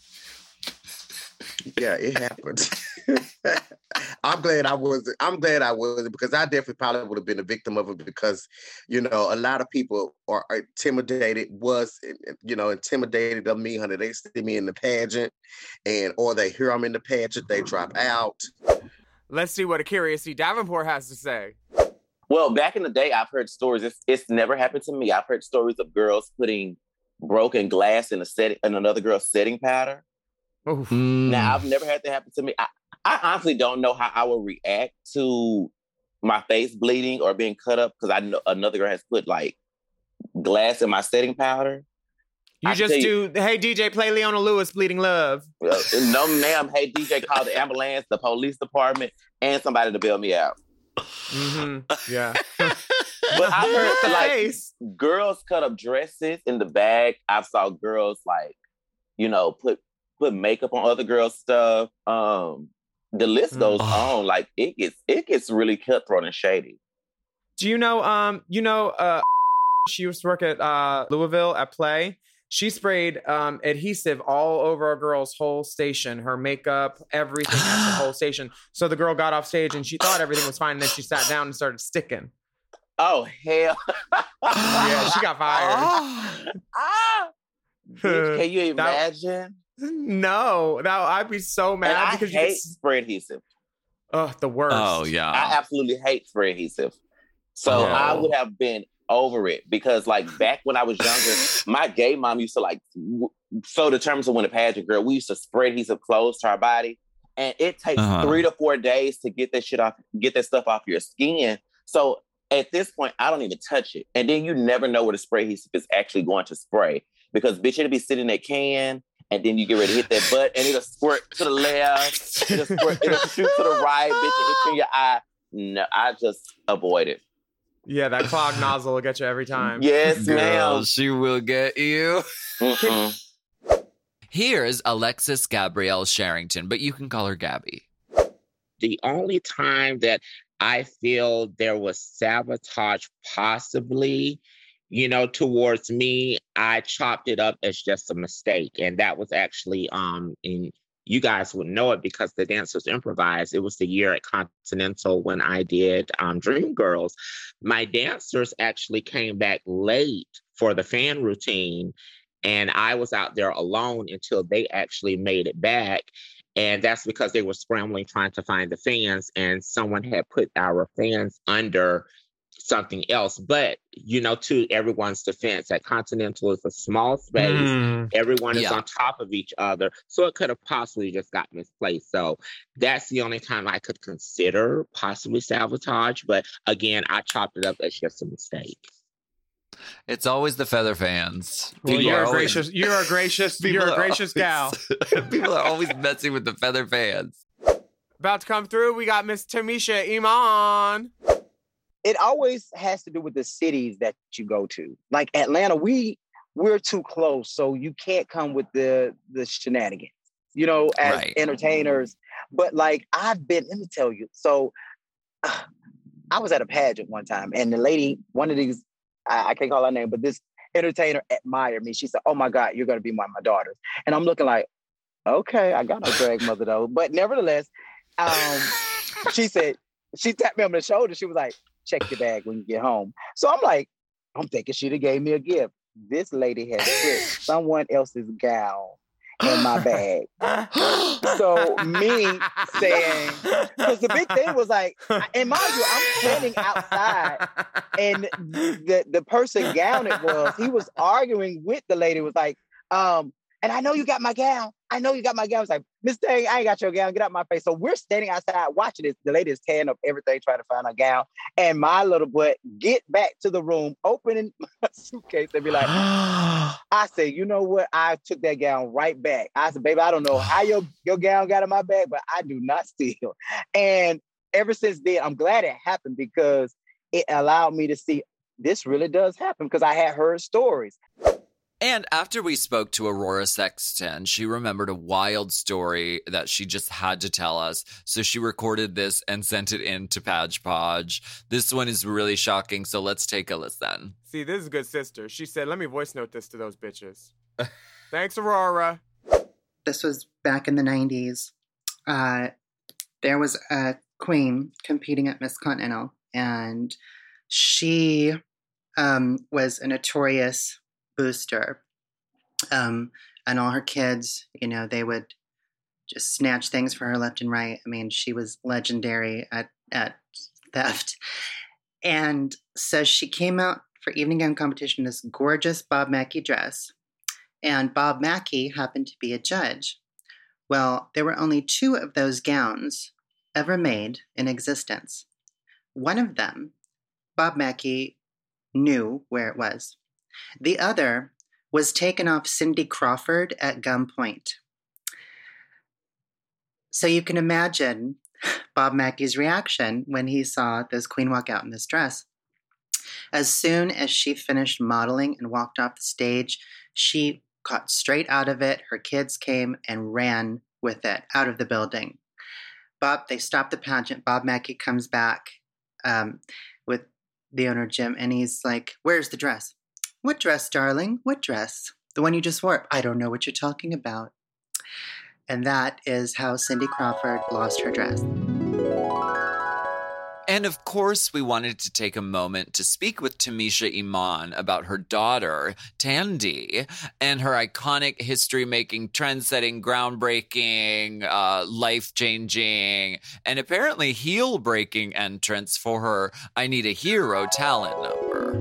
Yeah, it happened. I'm glad I wasn't. I'm glad I wasn't, because I definitely probably would have been a victim of it, because, you know, a lot of people are intimidated, was, you know, intimidated of me, honey. They see me in the pageant, and or they hear I'm in the pageant, they drop out. Let's see what Akira C. Davenport has to say. Well, back in the day, I've heard stories. It's, it's never happened to me. I've heard stories of girls putting broken glass in a set in another girl's setting powder. Oof. Now, I've never had that happen to me. I, I honestly don't know how I would react to my face bleeding or being cut up, because I know another girl has put like glass in my setting powder. You I just do, you, hey, D J, play Leona Lewis, Bleeding Love. Uh, no, ma'am. Hey, D J, call the ambulance, the police department, and somebody to bail me out. Mm-hmm. Yeah. But I heard The like face. girls cut up dresses in the bag. I saw girls like, you know, put put makeup on other girls' stuff. Um, the list goes on. Like it gets it gets really cutthroat and shady. Do you know, um, you know, uh, she used to work at uh, Louisville at Play. She sprayed um, adhesive all over a girl's whole station, her makeup, everything at the whole station. So the girl got off stage and she thought everything was fine. And then she sat down and started sticking. Oh, hell. Yeah, she got fired. Ah! Bitch, can you imagine? That, no, that, I'd be so mad. And I because hate you spray adhesive. Oh, the worst. Oh, yeah. I absolutely hate spray adhesive. So Oh. I would have been over it because, like, back when I was younger, my gay mom used to, like, w- so determined to win a pageant, girl, we used to spray adhesive clothes to our body. And it takes Uh-huh. three to four days to get that shit off, get that stuff off your skin. So at this point, I don't even touch it. And then you never know where the spray adhesive is actually going to spray because, bitch, it'll be sitting in that can. And then you get ready to hit that butt, and it'll squirt to the left, it'll, squirt, it'll shoot to the right, bitch, and it's in your eye. No, I just avoid it. Yeah, that clogged nozzle will get you every time. Yes, Girl, ma'am. she will get you. Mm-mm. Here's Alexis Gabrielle Sherrington, but you can call her Gabby. The only time that I feel there was sabotage possibly, you know, towards me, I chopped it up as just a mistake. And that was actually, um, in you guys would know it because the dancers improvised. It was the year at Continental when I did um, Dreamgirls. My dancers actually came back late for the fan routine. And I was out there alone until they actually made it back. And that's because they were scrambling trying to find the fans. And someone had put our fans under something else. But, you know, to everyone's defense, at Continental is a small space. Mm. Everyone is Yeah. on top of each other. So it could have possibly just got misplaced. So that's the only time I could consider possibly sabotage. But again, I chopped it up as just a mistake. It's always the feather fans. Well, People you're are a always- gracious, you're a gracious, People you're a are gracious gal. always- People are always messing with the feather fans. About to come through, we got Miss Tamisha Iman. It always has to do with the cities that you go to. Like Atlanta, we we're too close, so you can't come with the the shenanigans, you know, as Right. entertainers. But like I've been, let me tell you. So uh, I was at a pageant one time, and the lady, one of these, I, I can't call her name, but this entertainer admired me. She said, "Oh my God, you're gonna be one of my daughters." And I'm looking like, okay, I got no drag mother though. But nevertheless, um, she said, she tapped me on the shoulder. She was like, check your bag when you get home. So I'm like, I'm thinking she'd have gave me a gift. This lady has put someone else's gown in my bag. So me saying, because the big thing was like, and mind you, I'm standing outside, and the, the person gown it was, he was arguing with the lady, was like, um, and I know you got my gown. I know you got my gown. It's like, Miss Dang, I ain't got your gown. Get out my face. So we're standing outside watching this. The lady is tearing up everything, trying to find her gown. And my little butt get back to the room, opening my suitcase and be like, I said, you know what? I took that gown right back. I said, baby, I don't know how your, your gown got in my bag, but I do not steal. And ever since then, I'm glad it happened because it allowed me to see this really does happen because I had heard stories. And after we spoke to Aurora Sexton, she remembered a wild story that she just had to tell us. So she recorded this and sent it in to Padge Podge. This one is really shocking, so let's take a listen. See, this is a good sister. She said, let me voice note this to those bitches. Thanks, Aurora. This was back in the nineties. Uh, there was a queen competing at Miss Continental, and she um, was a notorious booster. Um, and all her kids, you know, they would just snatch things for her left and right. I mean, she was legendary at, at theft. And so she came out for evening gown competition in this gorgeous Bob Mackie dress. And Bob Mackie happened to be a judge. Well, there were only two of those gowns ever made in existence. One of them, Bob Mackie knew where it was. The other was taken off Cindy Crawford at gunpoint. So you can imagine Bob Mackie's reaction when he saw this queen walk out in this dress. As soon as she finished modeling and walked off the stage, she got straight out of it. Her kids came and ran with it out of the building. Bob, they stopped the pageant. Bob Mackey comes back um, with the owner, Jim, and he's like, "Where's the dress?" "What dress, darling? What dress?" "The one you just wore." "I don't know what you're talking about." And that is how Cindy Crawford lost her dress. And of course, we wanted to take a moment to speak with Tamisha Iman about her daughter, Tandy, and her iconic history-making, trend-setting, groundbreaking, uh, life-changing, and apparently heel-breaking entrance for her I Need a Hero talent number.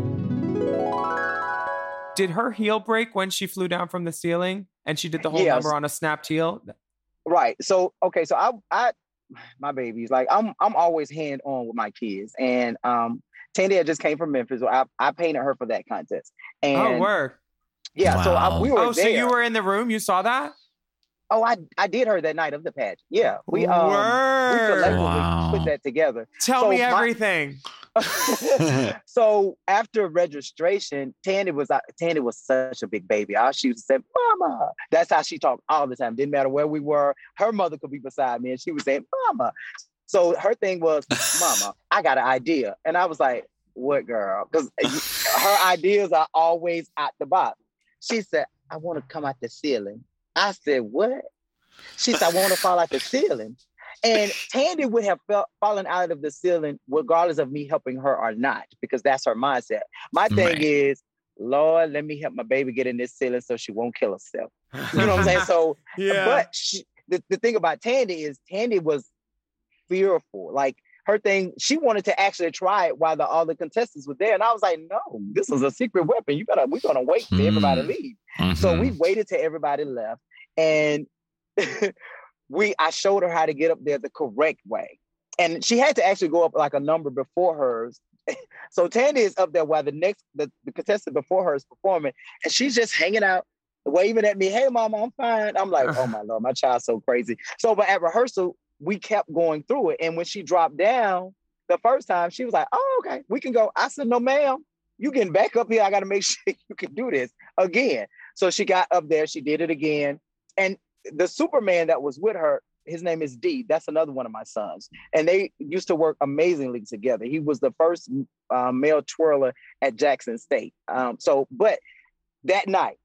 Did her heel break when she flew down from the ceiling and she did the whole Yes. number on a snapped heel? Right. So okay. So I, I, my babies, like I'm, I'm always hand on with my kids, and um, Tandy had just came from Memphis. So I, I painted her for that contest. And Oh, word. Yeah. So I, we were Oh, so there. you were in the room? You saw that? Oh, I, I did her that night of the pageant. Yeah. We um, Word. we collectively Wow. put that together. Tell So me my- everything. So after registration, Tandy was Tandy was such a big baby. All she was saying, "Mama." That's how she talked all the time. Didn't matter where we were. Her mother could be beside me, and she was saying, "Mama." So her thing was, "Mama, I got an idea," and I was like, "What, girl?" Because her ideas are always out the box. She said, "I want to come out the ceiling." I said, "What?" She said, "I want to fall out the ceiling." And Tandy would have fell, fallen out of the ceiling regardless of me helping her or not, because that's her mindset. My thing Right. is, Lord, let me help my baby get in this ceiling so she won't kill herself. You know what I'm saying? So, Yeah. but she, the, the thing about Tandy is Tandy was fearful. Like her thing, she wanted to actually try it while the all the contestants were there. And I was like, no, this is a secret weapon. You gotta, we're gonna wait till everybody Mm. leave. So we waited till everybody left. And we I showed her how to get up there the correct way. And she had to actually go up like a number before hers. So Tandy is up there while the next the, the contestant before her is performing, and she's just hanging out, waving at me, "Hey mama, I'm fine." I'm like, oh my Lord, my child's so crazy. So but at rehearsal, we kept going through it. And when she dropped down the first time, she was like, "Oh, okay, we can go." I said, "No, ma'am, you getting back up here. I gotta make sure you can do this again." So she got up there, she did it again. And the Superman that was with her, his name is D. That's another one of my sons. And they used to work amazingly together. He was the first uh, male twirler at Jackson State. Um, so, but that night,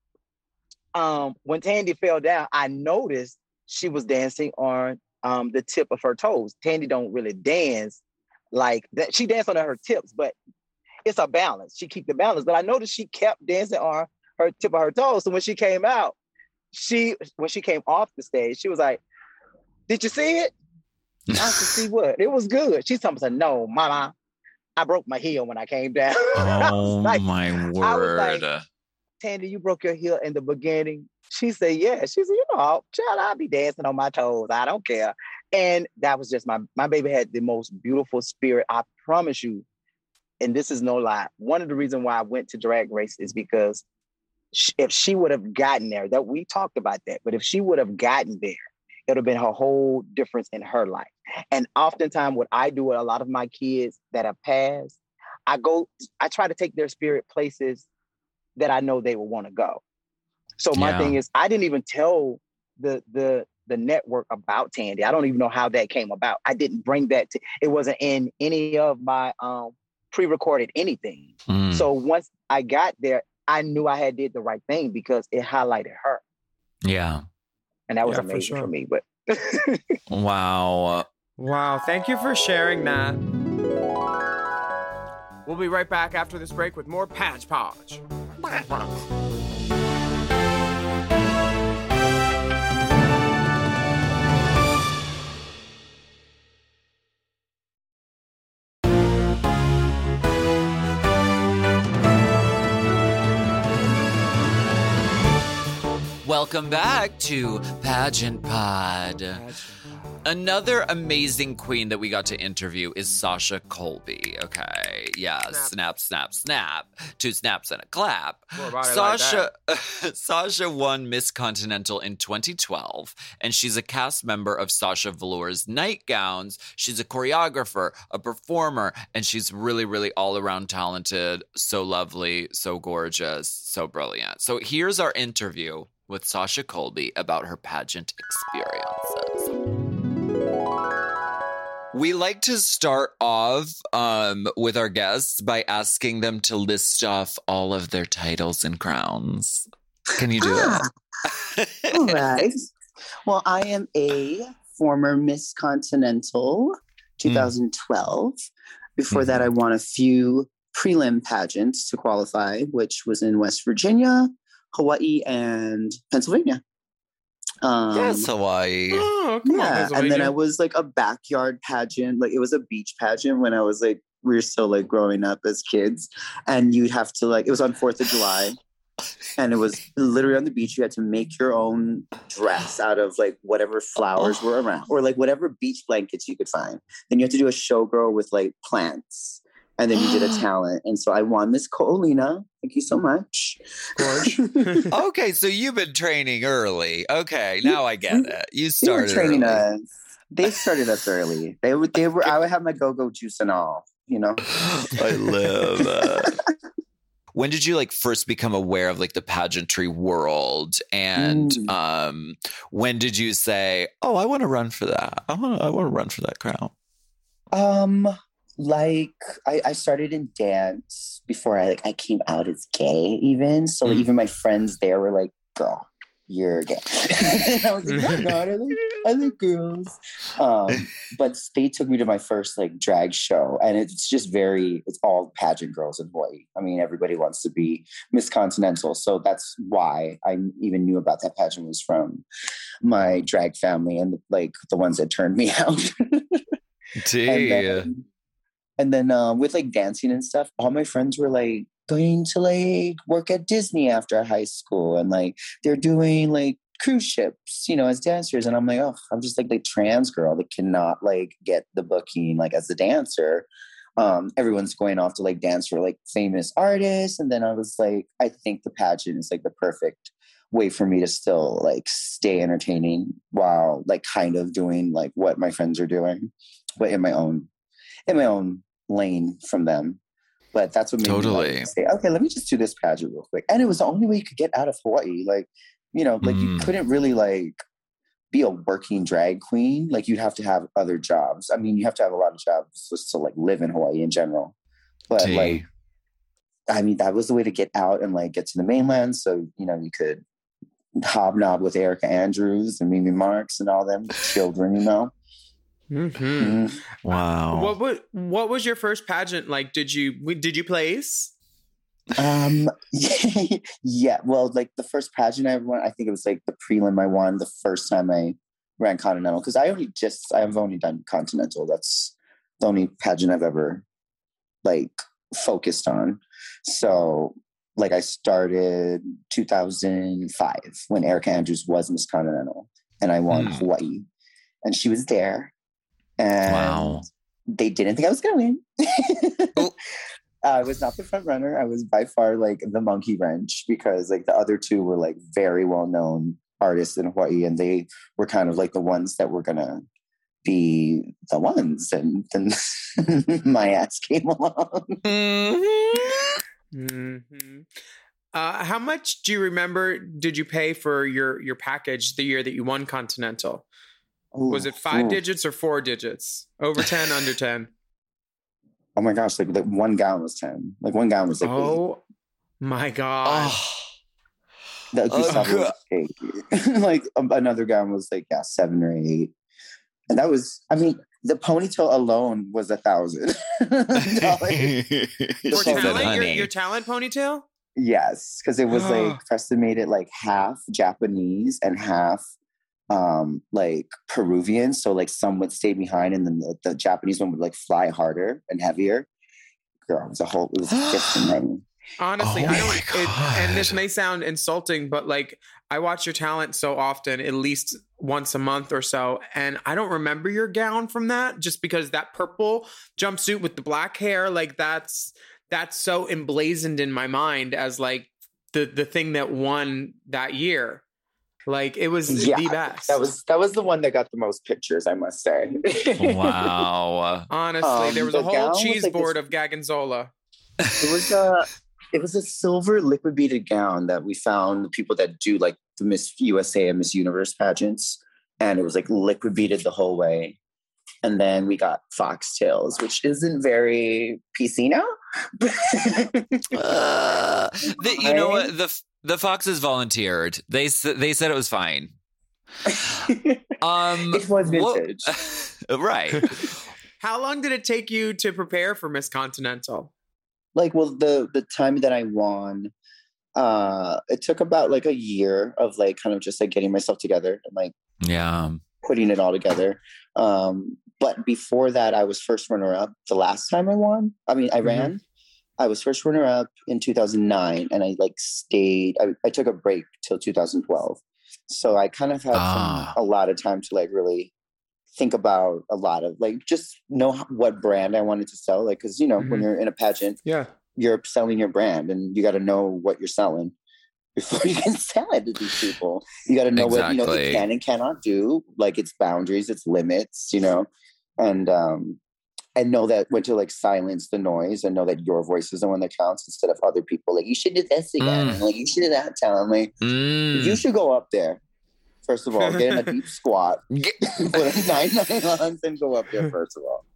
um, when Tandy fell down, I noticed she was dancing on um, the tip of her toes. Tandy don't really dance like that. She danced on her tips, but it's a balance. She keep the balance. But I noticed she kept dancing on her tip of her toes. So when she came out, she when she came off the stage, she was like, "Did you see it?" I said, "See what?" "It was good." She's talking about, "No, mama, I broke my heel when I came down." I was Oh, like- my I was word. like, "Tandy, you broke your heel in the beginning?" She said, "Yeah." She said, "You know, child, I'll be dancing on my toes. I don't care." And that was just my my baby had the most beautiful spirit. I promise you. And this is no lie. One of the reasons why I went to Drag Race is because sh- if she would have gotten there, that we talked about that, but if she would have gotten there, it would have been a whole difference in her life. And oftentimes what I do with a lot of my kids that have passed, I go, I try to take their spirit places that I know they will want to go. So my Yeah. thing is, I didn't even tell the the the network about Tandy. I don't even know how that came about. I didn't bring that to, it wasn't in any of my um pre-recorded anything. Mm. So once I got there, I knew I had did the right thing because it highlighted her. Yeah. And that was Yeah, for amazing for, sure. me. But Wow. Wow, thank you for sharing that. We'll be right back after this break with more Patch Podge. Welcome back to Pageant Pod. Another amazing queen that we got to interview is Sasha Colby. Okay, yeah, snap, snap, snap. snap. Two snaps and a clap. Sasha, like Sasha won Miss Continental in twenty twelve, and she's a cast member of Sasha Velour's Nightgowns. She's a choreographer, a performer, and she's really, really all-around talented, so lovely, so gorgeous, so brilliant. So here's our interview with Sasha Colby about her pageant experiences. We like to start off um, with our guests by asking them to list off all of their titles and crowns. Can you do ah, that? All right. Well, I am a former Miss Continental twenty twelve. Mm. Before mm-hmm. that, I won a few prelim pageants to qualify, which was in West Virginia, Hawaii, and Pennsylvania. Um, yes, Hawaii. Oh, come yeah, on, and then I was like a backyard pageant. Like it was a beach pageant when I was like, we were still like growing up as kids. And you'd have to like, it was on fourth of July. And it was literally on the beach. You had to make your own dress out of like whatever flowers were around or like whatever beach blankets you could find. Then you had to do a showgirl with like plants. And then you did a talent. And so I won Miss Colina. Thank you so much. Okay, so you've been training early. Okay, now I get it. You started they were training early. us. They started us early. They were, they were, I would have my go-go juice and all, you know? I love that. When did you like first become aware of like the pageantry world? And mm. um, when did you say, oh, I want to run for that. I want to I want to run for that crown. Um... Like I, I started in dance before I like I came out as gay even. So like, mm. even my friends there were like, girl, you're gay. And I was like, oh God, I like, I like girls. Um, but they took me to my first like drag show. And it's just very, it's all pageant girls in Hawaii. I mean, everybody wants to be Miss Continental. So that's why I even knew about that pageant was from my drag family and like the ones that turned me out. Gee. And then um, with like dancing and stuff, all my friends were like going to like work at Disney after high school. And like they're doing like cruise ships, you know, as dancers. And I'm like, oh, I'm just like the trans girl that cannot like get the booking like as a dancer. Um, everyone's going off to like dance for like famous artists. And then I was like, I think the pageant is like the perfect way for me to still like stay entertaining while like kind of doing like what my friends are doing, but in my own, in my own lane from them. But that's what made totally. me like, say, okay, let me just do this pageant real quick. And it was the only way you could get out of Hawaii. Like, you know, like mm. you couldn't really like be a working drag queen. Like you'd have to have other jobs. I mean, you have to have a lot of jobs just to like live in Hawaii in general. But Gee. like, I mean, that was the way to get out and like get to the mainland. So, you know, you could hobnob with Erica Andrews and Mimi Marks and all them children, you know. Mm-hmm. Mm. Wow. What was what was your first pageant like? Did you did you place? Um. Yeah. Well, like the first pageant I ever won, I think it was like the prelim I won the first time I ran Continental because I only just I've only done Continental. That's the only pageant I've ever like focused on. So like I started two thousand five when Erica Andrews was Miss Continental and I won mm. Hawaii, and she was there. And wow. they didn't think I was going to win. Oh. I was not the front runner. I was by far like the monkey wrench because like the other two were like very well-known artists in Hawaii. And they were kind of like the ones that were going to be the ones. And then my ass came along. Mm-hmm. Mm-hmm. Uh, how much do you remember did you pay for your, your package the year that you won Continental? Ooh, was it five ooh. digits or four digits? Over ten, under ten? Oh my gosh, like, like one gown was ten. Like one gown was like oh eight. My God. Oh. Like, you Oh, saw was eight. Like um, another gown was like, yeah, seven or eight. And that was, I mean, the ponytail alone was a thousand. Your talent, your, your talent ponytail? Yes, because it was like Preston made it like half Japanese and half um like Peruvian, so like some would stay behind and then the, the Japanese one would like fly harder and heavier. Girl, it was a whole it was a different thing. Honestly, oh I don't it, and this may sound insulting, but like I watch your talent so often, at least once a month or so, and I don't remember your gown from that, just because that purple jumpsuit with the black hair, like that's that's so emblazoned in my mind as like the the thing that won that year. Like it was yeah, the best. That was that was the one that got the most pictures, I must say. Wow. Honestly, Um, there was a the whole gown was cheese like board this- of Gagonzola. It was a it was a silver liquid beaded gown that we found the people that do like the Miss U S A and Miss Universe pageants, and it was like liquid beaded the whole way. And then we got foxtails, which isn't very P C now. uh, the, you know what? The the foxes volunteered. They s- they said it was fine. Um, it was vintage, what, right? How long did it take you to prepare for Miss Continental? Like, well, the the time that I won, uh, it took about like a year of like kind of just like getting myself together and like yeah, putting it all together. Um, but before that, I was first runner up the last time I won. I mean, I ran. Mm-hmm. I was first runner up in two thousand nine, and I like stayed. I, I took a break till two thousand twelve, so I kind of had ah. some, a lot of time to like really think about a lot of like just know what brand I wanted to sell. Like, because you know, mm-hmm. when you're in a pageant, yeah, you're selling your brand, and you got to know what you're selling before you can sell it to these people. You got to know exactly. what you know you can and cannot do, like its boundaries, its limits, you know, and um, and know that when to like silence the noise and know that your voice is the one that counts instead of other people. Like, you should do this again, mm. and like you should do that. Tell them like mm. you should go up there. First of all, get in a deep squat, put a nine nine on, and go up there. First of all.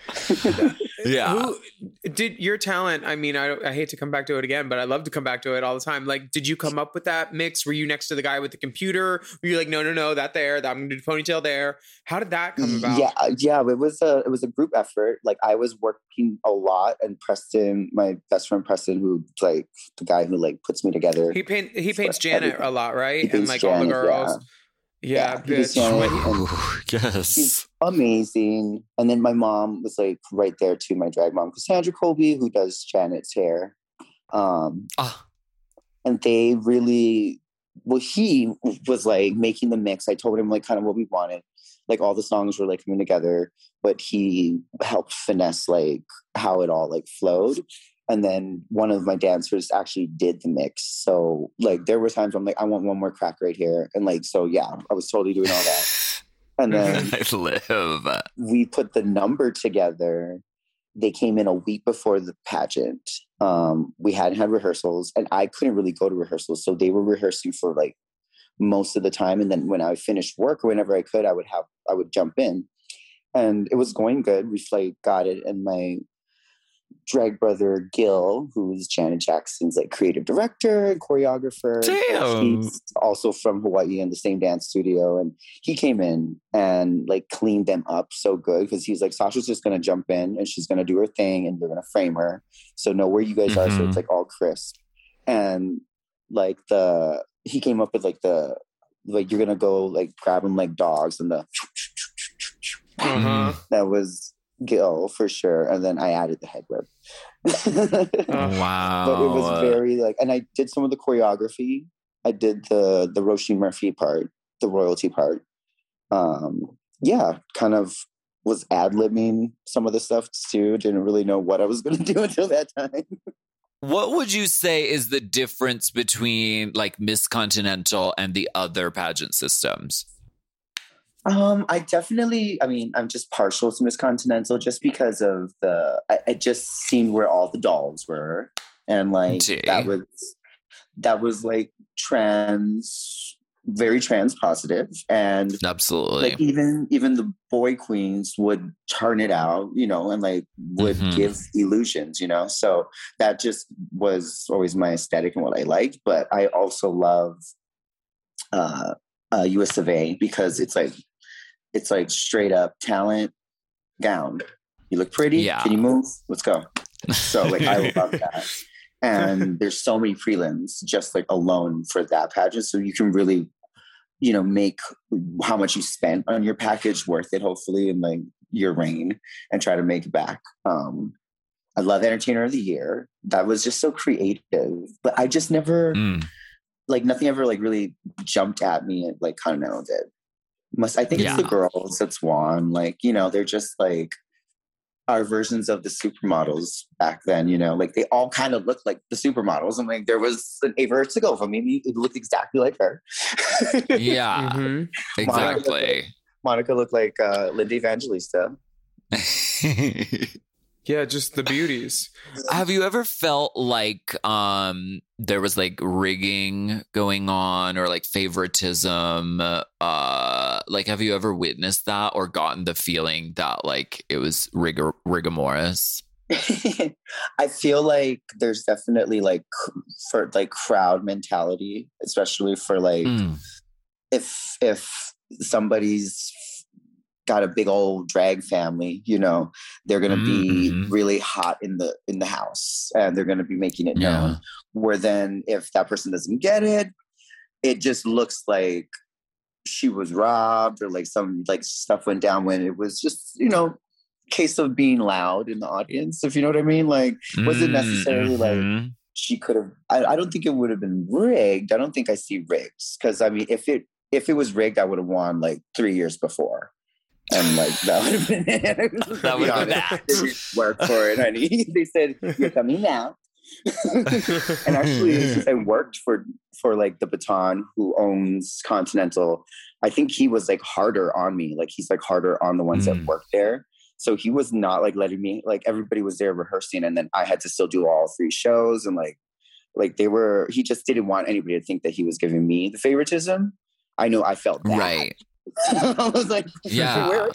Yeah. Who did your talent? I mean, I, I hate to come back to it again, but I love to come back to it all the time. Like, did you come up with that mix? Were you next to the guy with the computer? Were you like, no, no, no, that there, that I'm gonna do ponytail there? How did that come about? Yeah, yeah, it was a it was a group effort. Like, I was working a lot, and Preston, my best friend Preston, who's like the guy who like puts me together. He paint he paints Janet everything. a lot, right? He And like Janet, all the girls. Yeah. Yeah, yeah bitch. Yes. She's amazing. And then my mom was like right there too, my drag mom, Cassandra Colby, who does Janet's hair. Um, oh. And they really, well, he was like making the mix. I told him like kind of what we wanted. Like all the songs were like coming together, but he helped finesse like how it all like flowed. And then one of my dancers actually did the mix. So like there were times I'm like, I want one more crack right here. And like, so yeah, I was totally doing all that. And then I live. We put the number together. They came in a week before the pageant. Um, we hadn't had rehearsals, and I couldn't really go to rehearsals. So they were rehearsing for like most of the time. And then when I finished work or whenever I could, I would have, I would jump in, and it was going good. We like got it. And my drag brother Gil, who's Janet Jackson's like creative director and choreographer. Damn. He's also from Hawaii in the same dance studio, and he came in and like cleaned them up so good because he's like, Sasha's just gonna jump in and she's gonna do her thing and you're gonna frame her, so know where you guys mm-hmm. are, so it's like all crisp. And like the he came up with like the like you're gonna go like grab them like dogs, and the uh-huh. that was Gil for sure. And then I added the head whip. Wow. But it was very like, and I did some of the choreography. I did the the Roisin Murphy part, the royalty part. Um, yeah, kind of was ad-libbing some of the stuff too. Didn't really know what I was going to do until that time. What would you say is the difference between like Miss Continental and the other pageant systems? Um, I definitely, I mean, I'm just partial to Miss Continental just because of the, I, I just seen where all the dolls were. And like, Gee. that was, that was like trans, very trans positive. And absolutely, like even, even the boy queens would turn it out, you know, and like would mm-hmm. give illusions, you know? So that just was always my aesthetic and what I liked. But I also love, uh, uh, U S of A because it's like, it's like straight up talent gown. You look pretty. Yeah. Can you move? Let's go. So like, I love that. And there's so many prelims just like alone for that pageant. So you can really, you know, make how much you spent on your package worth it, hopefully, in like your reign, and try to make it back. Um, I love Entertainer of the Year. That was just so creative, but I just never, mm. like nothing ever like really jumped at me like Continental did. Must I think Yeah. it's the girls that's won. Like, you know, they're just like our versions of the supermodels back then, you know, like they all kind of looked like the supermodels. And like there was an Ava Arcegova, maybe it looked exactly like her. Yeah, Monica looked exactly. like, Monica looked like uh, Linda Evangelista. Yeah, just the beauties. Have you ever felt like um there was like rigging going on or like favoritism? Uh like have you ever witnessed that or gotten the feeling that like it was rigor rigamorous? I feel like there's definitely like for like crowd mentality, especially for like Mm. if if somebody's got a big old drag family, you know, they're gonna be Mhm. really hot in the in the house and they're gonna be making it Yeah. known. Where then if that person doesn't get it, it just looks like she was robbed or like some like stuff went down when it was just, you know, case of being loud in the audience, if you know what I mean. Like wasn't necessarily like Mhm. she could have I, I don't think it would have been rigged. I don't think I see rigged. Cause I mean if it if it was rigged, I would have won like three years before. And like that would have been it. That would have been that. They didn't work for it, honey. They said, "You're coming now." And actually, since I worked for for like the Baton, who owns Continental, I think he was like harder on me. Like he's like harder on the ones that work there. So he was not like letting me. Like everybody was there rehearsing, and then I had to still do all three shows. And like, like they were. He just didn't want anybody to think that he was giving me the favoritism. I know I felt that. Right. I was like, Yeah. where?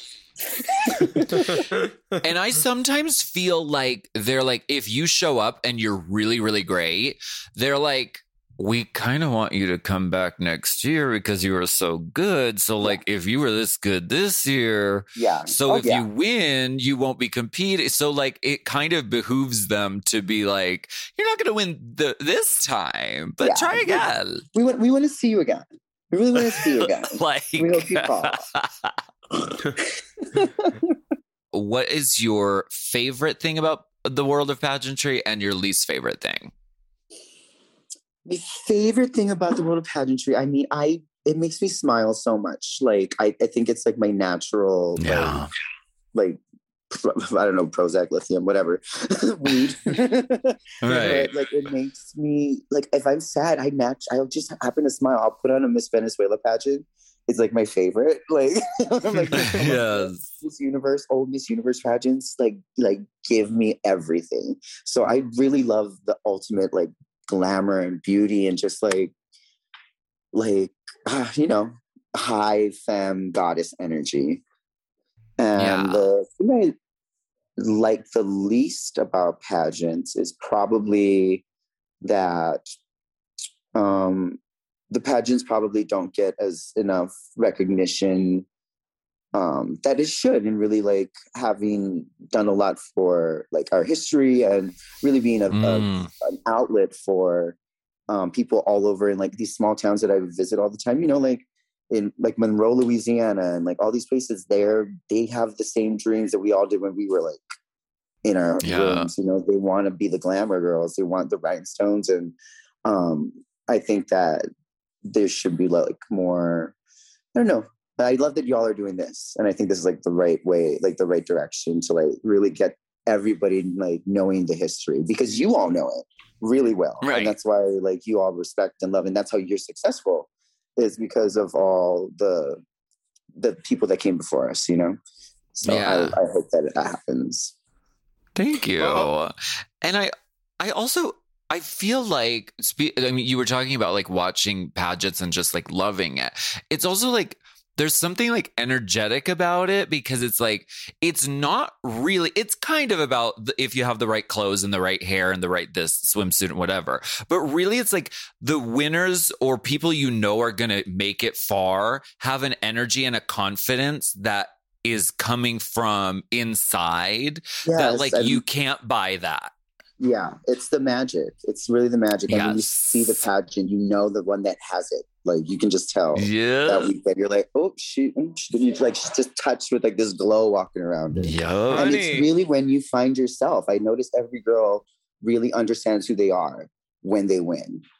And I sometimes feel like they're like, if you show up and you're really, really great, they're like, we kind of want you to come back next year because you were so good. So like, if you were this good this year, Yeah. so Oh, if yeah. you win, you won't be competing. So like, it kind of behooves them to be like, you're not going to win the, this time, but Yeah. try again. We want we want to see you again. We really want to see you again. Like, we hope you fall. What is your favorite thing about the world of pageantry and your least favorite thing? My favorite thing about the world of pageantry, I mean, I it makes me smile so much. Like I, I think it's like my natural Yeah. like, like I don't know, Prozac, lithium, whatever. Weed. Right. But, like it makes me like if I'm sad, I match I'll just happen to smile. I'll put on a Miss Venezuela pageant. It's like my favorite. Like I'm like Yes. Miss Universe, old Miss Universe pageants, like like give me everything. So I really love the ultimate like glamour and beauty and just like like uh, you know, high femme goddess energy. And Yeah. the thing I like the least about pageants is probably that um, the pageants probably don't get as enough recognition um, that it should, and really like having done a lot for like our history and really being a, Mm. a an outlet for um, people all over in like these small towns that I visit all the time. You know, like in like Monroe, Louisiana, and like all these places there, they have the same dreams that we all did when we were like in our Yeah. rooms. You know, they want to be the glamour girls. They want the rhinestones. And um, I think that there should be like more, I don't know. I love that y'all are doing this. And I think this is like the right way, like the right direction to like really get everybody like knowing the history, because you all know it really well. Right. And that's why like you all respect and love. And that's how you're successful, is because of all the the people that came before us, you know? So Yeah. I, I hope that it happens. Thank you. And I I also I feel like spe- I mean you were talking about like watching pageants and just like loving it. It's also like there's something like energetic about it, because it's like it's not really it's kind of about the, if you have the right clothes and the right hair and the right this swimsuit and whatever. But really it's like the winners or people you know are going to make it far have an energy and a confidence that is coming from inside that Yes, like and- you can't buy that. Yeah, it's the magic. It's really the magic. And when you Yes. see the pageant, you know the one that has it. Like you can just tell Yeah. that weekend. You're like, oh, she, you like she's just touched with like this glow walking around her. Yeah. And it's really when you find yourself. I notice every girl really understands who they are when they win.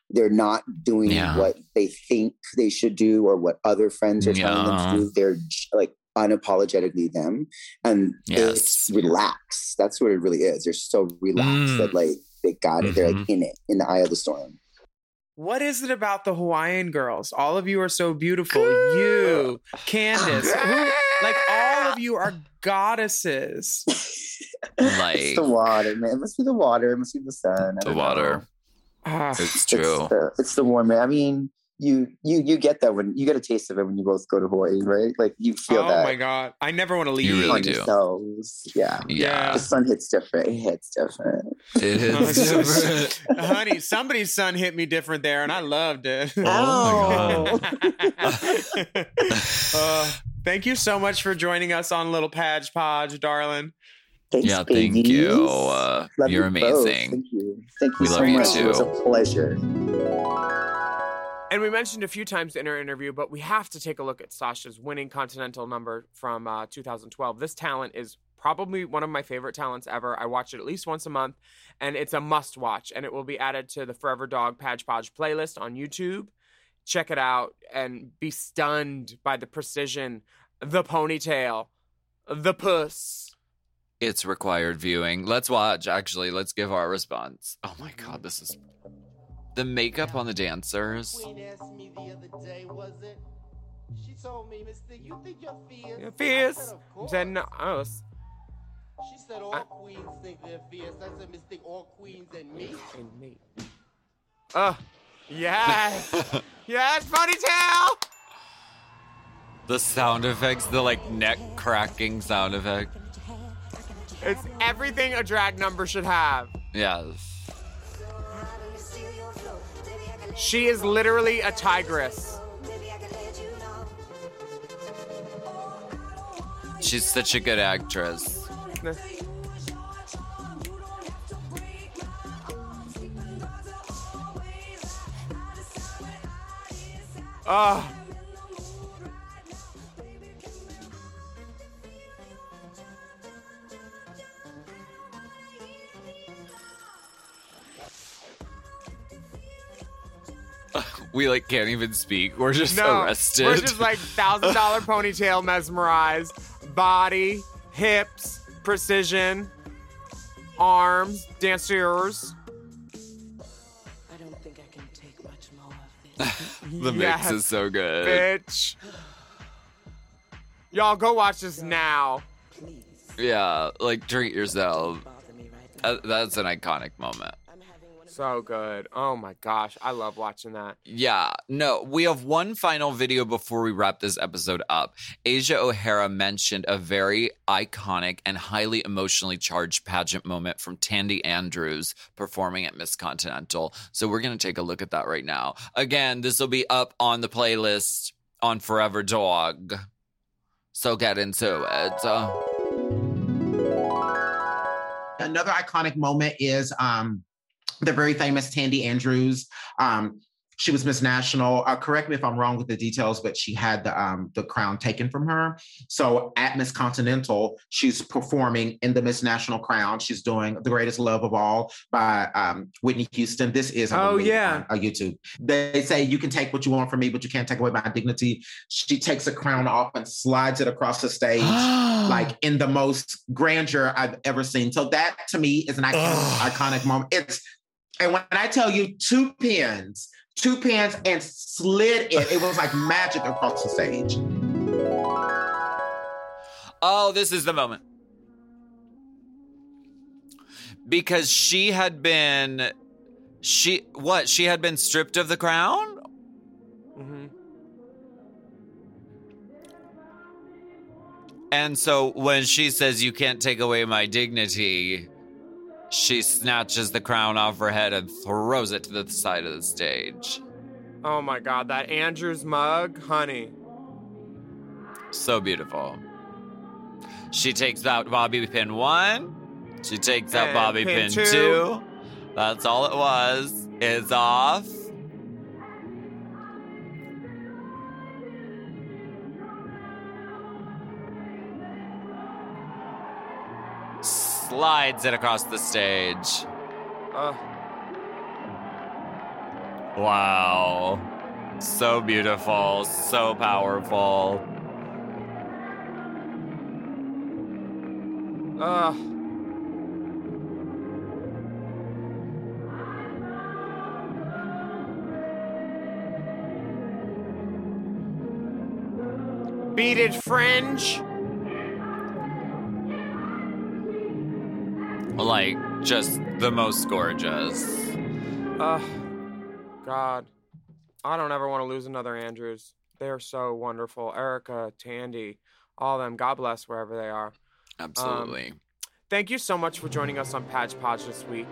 they're not doing Yeah. what they think they should do or what other friends are telling them Yeah. to do. They're j- like unapologetically them, and Yes. it's relaxed. That's what it really is. They're so relaxed Mm. that like they got it. They're like Mm-hmm. in it, in the eye of the storm. What is it about the Hawaiian girls? All of you are so beautiful. You, Candace, who, like all of you are goddesses. Like It's the water, man. It must be the water. It must be the sun. I the don't water. know. Ah, It's true. It's the, it's the warm air. I mean, you you you get that when you get a taste of it when you both go to Hawaii, right? Like you feel oh that my god, I never want to leave. You really on do. yourselves. Yeah. Yeah. The sun hits different. It hits different. It Oh, is different. Honey, somebody's son hit me different there, and I loved it. Oh Uh, thank you so much for joining us on Little Padge Podge, darling. Thanks, Yeah, thank babies. you. Uh, Love you're you both. amazing. Thank you. Thank you We so love you much. It was too. a pleasure. And we mentioned a few times in our interview, but we have to take a look at Sasha's winning Continental number from uh, two thousand twelve. This talent is probably one of my favorite talents ever. I watch it at least once a month, and it's a must watch. And it will be added to the Forever Dog Padge Podge playlist on YouTube. Check it out and be stunned by the precision, the ponytail, the puss. It's required viewing. Let's watch, actually. Let's give our response. Oh my god, this is... The makeup on the dancers. Queen asked me the other day, was it? She told me, Mister, you think you're fierce? You're I fierce. said, of I course. said, no. us. She said, all queens think they're fierce. I said, Mister, all queens and me. And me. Oh, yes. Yes, ponytail. The sound effects, the like neck cracking sound effect. It's everything a drag number should have. Yes. She is literally a tigress. She's such a good actress. Oh. We like can't even speak. We're just No, arrested. we're just like thousand dollar ponytail mesmerized. Body, hips, precision, arms, dancers. I don't think I can take much more of this. The mix Yes, is so good. Bitch. Y'all go watch this now. Yeah, like treat yourself. Uh, that's an iconic moment. So good. Oh my gosh. I love watching that. Yeah, no, we have one final video before we wrap this episode up. Asia O'Hara mentioned a very iconic and highly emotionally charged pageant moment from Tandy Andrews performing at Miss Continental. So we're going to take a look at that right now. Again, this will be up on the playlist on Forever Dog. So get into it. Uh, Another iconic moment is um, the very famous Tandy Andrews. Um, she was Miss National. Uh, correct me if I'm wrong with the details, but she had the um, the crown taken from her. So at Miss Continental, she's performing in the Miss National crown. She's doing "The Greatest Love of All" by um, Whitney Houston. This is Oh, yeah. on uh, YouTube. They say you can take what you want from me, but you can't take away my dignity. She takes a crown off and slides it across the stage, like in the most grandeur I've ever seen. So that to me is an iconic, iconic moment. It's and when I tell you two pins, two pins and slid it, it was like magic across the stage. Oh, this is the moment. Because she had been, she, what? She had been stripped of the crown? Mm-hmm. And so when she says, you can't take away my dignity, she snatches the crown off her head and throws it to the side of the stage. Oh my God, that Andrews mug, honey. So beautiful. She takes out bobby pin one. She takes out And bobby pin pin, two. two. That's all it was. It's off. Slides it across the stage. Uh, Wow. So beautiful, so powerful. Ugh. Beaded fringe. Like, just the most gorgeous. Ugh. God. I don't ever want to lose another Andrews. They are so wonderful. Erica, Tandy, all of them. God bless wherever they are. Absolutely. Um, thank you so much for joining us on Padge Podge this week.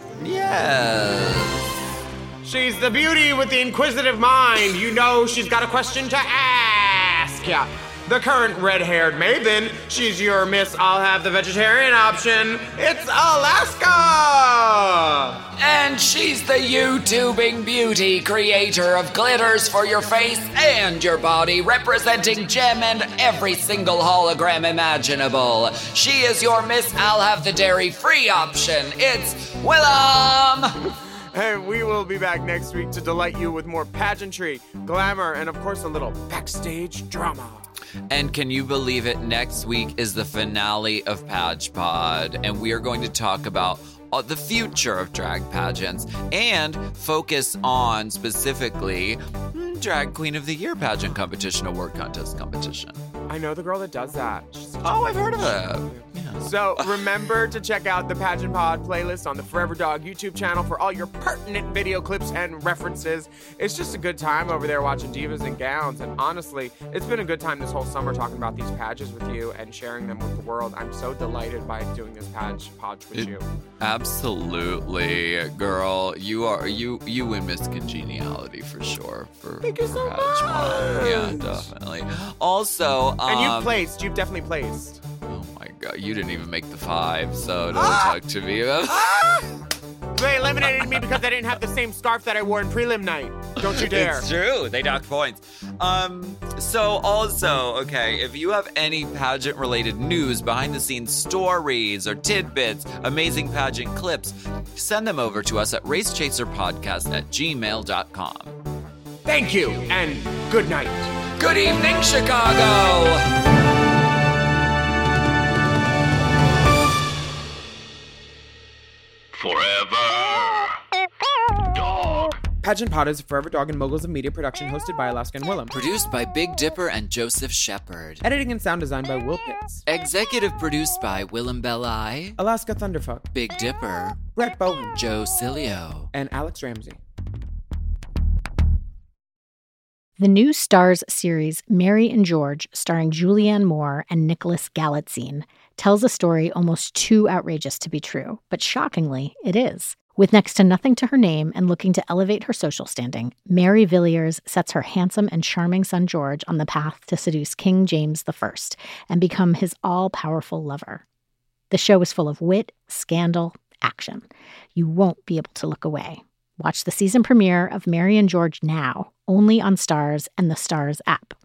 Yes. She's the beauty with the inquisitive mind. You know she's got a question to ask. Yeah. The current red-haired maven. She's your Miss I'll have the vegetarian option. It's Alaska! And she's the YouTubing beauty, creator of glitters for your face and your body, representing Gem and every single hologram imaginable. She is your Miss I'll have the dairy-free option. It's Willem! And we will be back next week to delight you with more pageantry, glamour, and of course a little backstage drama. And can you believe it? Next week is the finale of Padge Pod, and we are going to talk about uh, the future of drag pageants and focus on specifically mm, Drag Queen of the Year pageant competition, award contest competition. I know the girl that does that. Oh, I've heard of it. Yeah. So remember to check out the Pageant Pod playlist on the Forever Dog YouTube channel for all your pertinent video clips and references. It's just a good time over there watching divas in gowns. And honestly, it's been a good time this whole summer talking about these pages with you and sharing them with the world. I'm so delighted by doing this Padge Pod with It- you. Absolutely, girl. You are you you win Miss Congeniality for sure. For Thank you so for Padge Pod. Yeah, definitely. Also, um, And you've placed. You've definitely placed. Oh my god, you didn't even make the five, so don't Ah! talk to me about. They eliminated me because I didn't have the same scarf that I wore in prelim night. Don't you dare. It's true. They docked points. Um, so also, okay, if you have any pageant related news, behind the scenes stories or tidbits, amazing pageant clips, send them over to us at racechaserpodcast at gmail dot com. Thank you, and good night. Good evening, Chicago! Pageant Pod is a Forever Dog and Moguls of Media production hosted by Alaska and Willem. Produced by Big Dipper and Joseph Shepard. Editing and sound design by Will Pitts. Executive produced by Willem Belli, Alaska Thunderfuck. Big Dipper, Brett Bowen. Joe Cilio, and Alex Ramsey. The new Stars series, Mary and George, starring Julianne Moore and Nicholas Galitzine, tells a story almost too outrageous to be true, but shockingly, it is. With next to nothing to her name and looking to elevate her social standing, Mary Villiers sets her handsome and charming son George on the path to seduce King James the First and become his all-powerful lover. The show is full of wit, scandal, action. You won't be able to look away. Watch the season premiere of Mary and George now, only on Stars and the Stars app.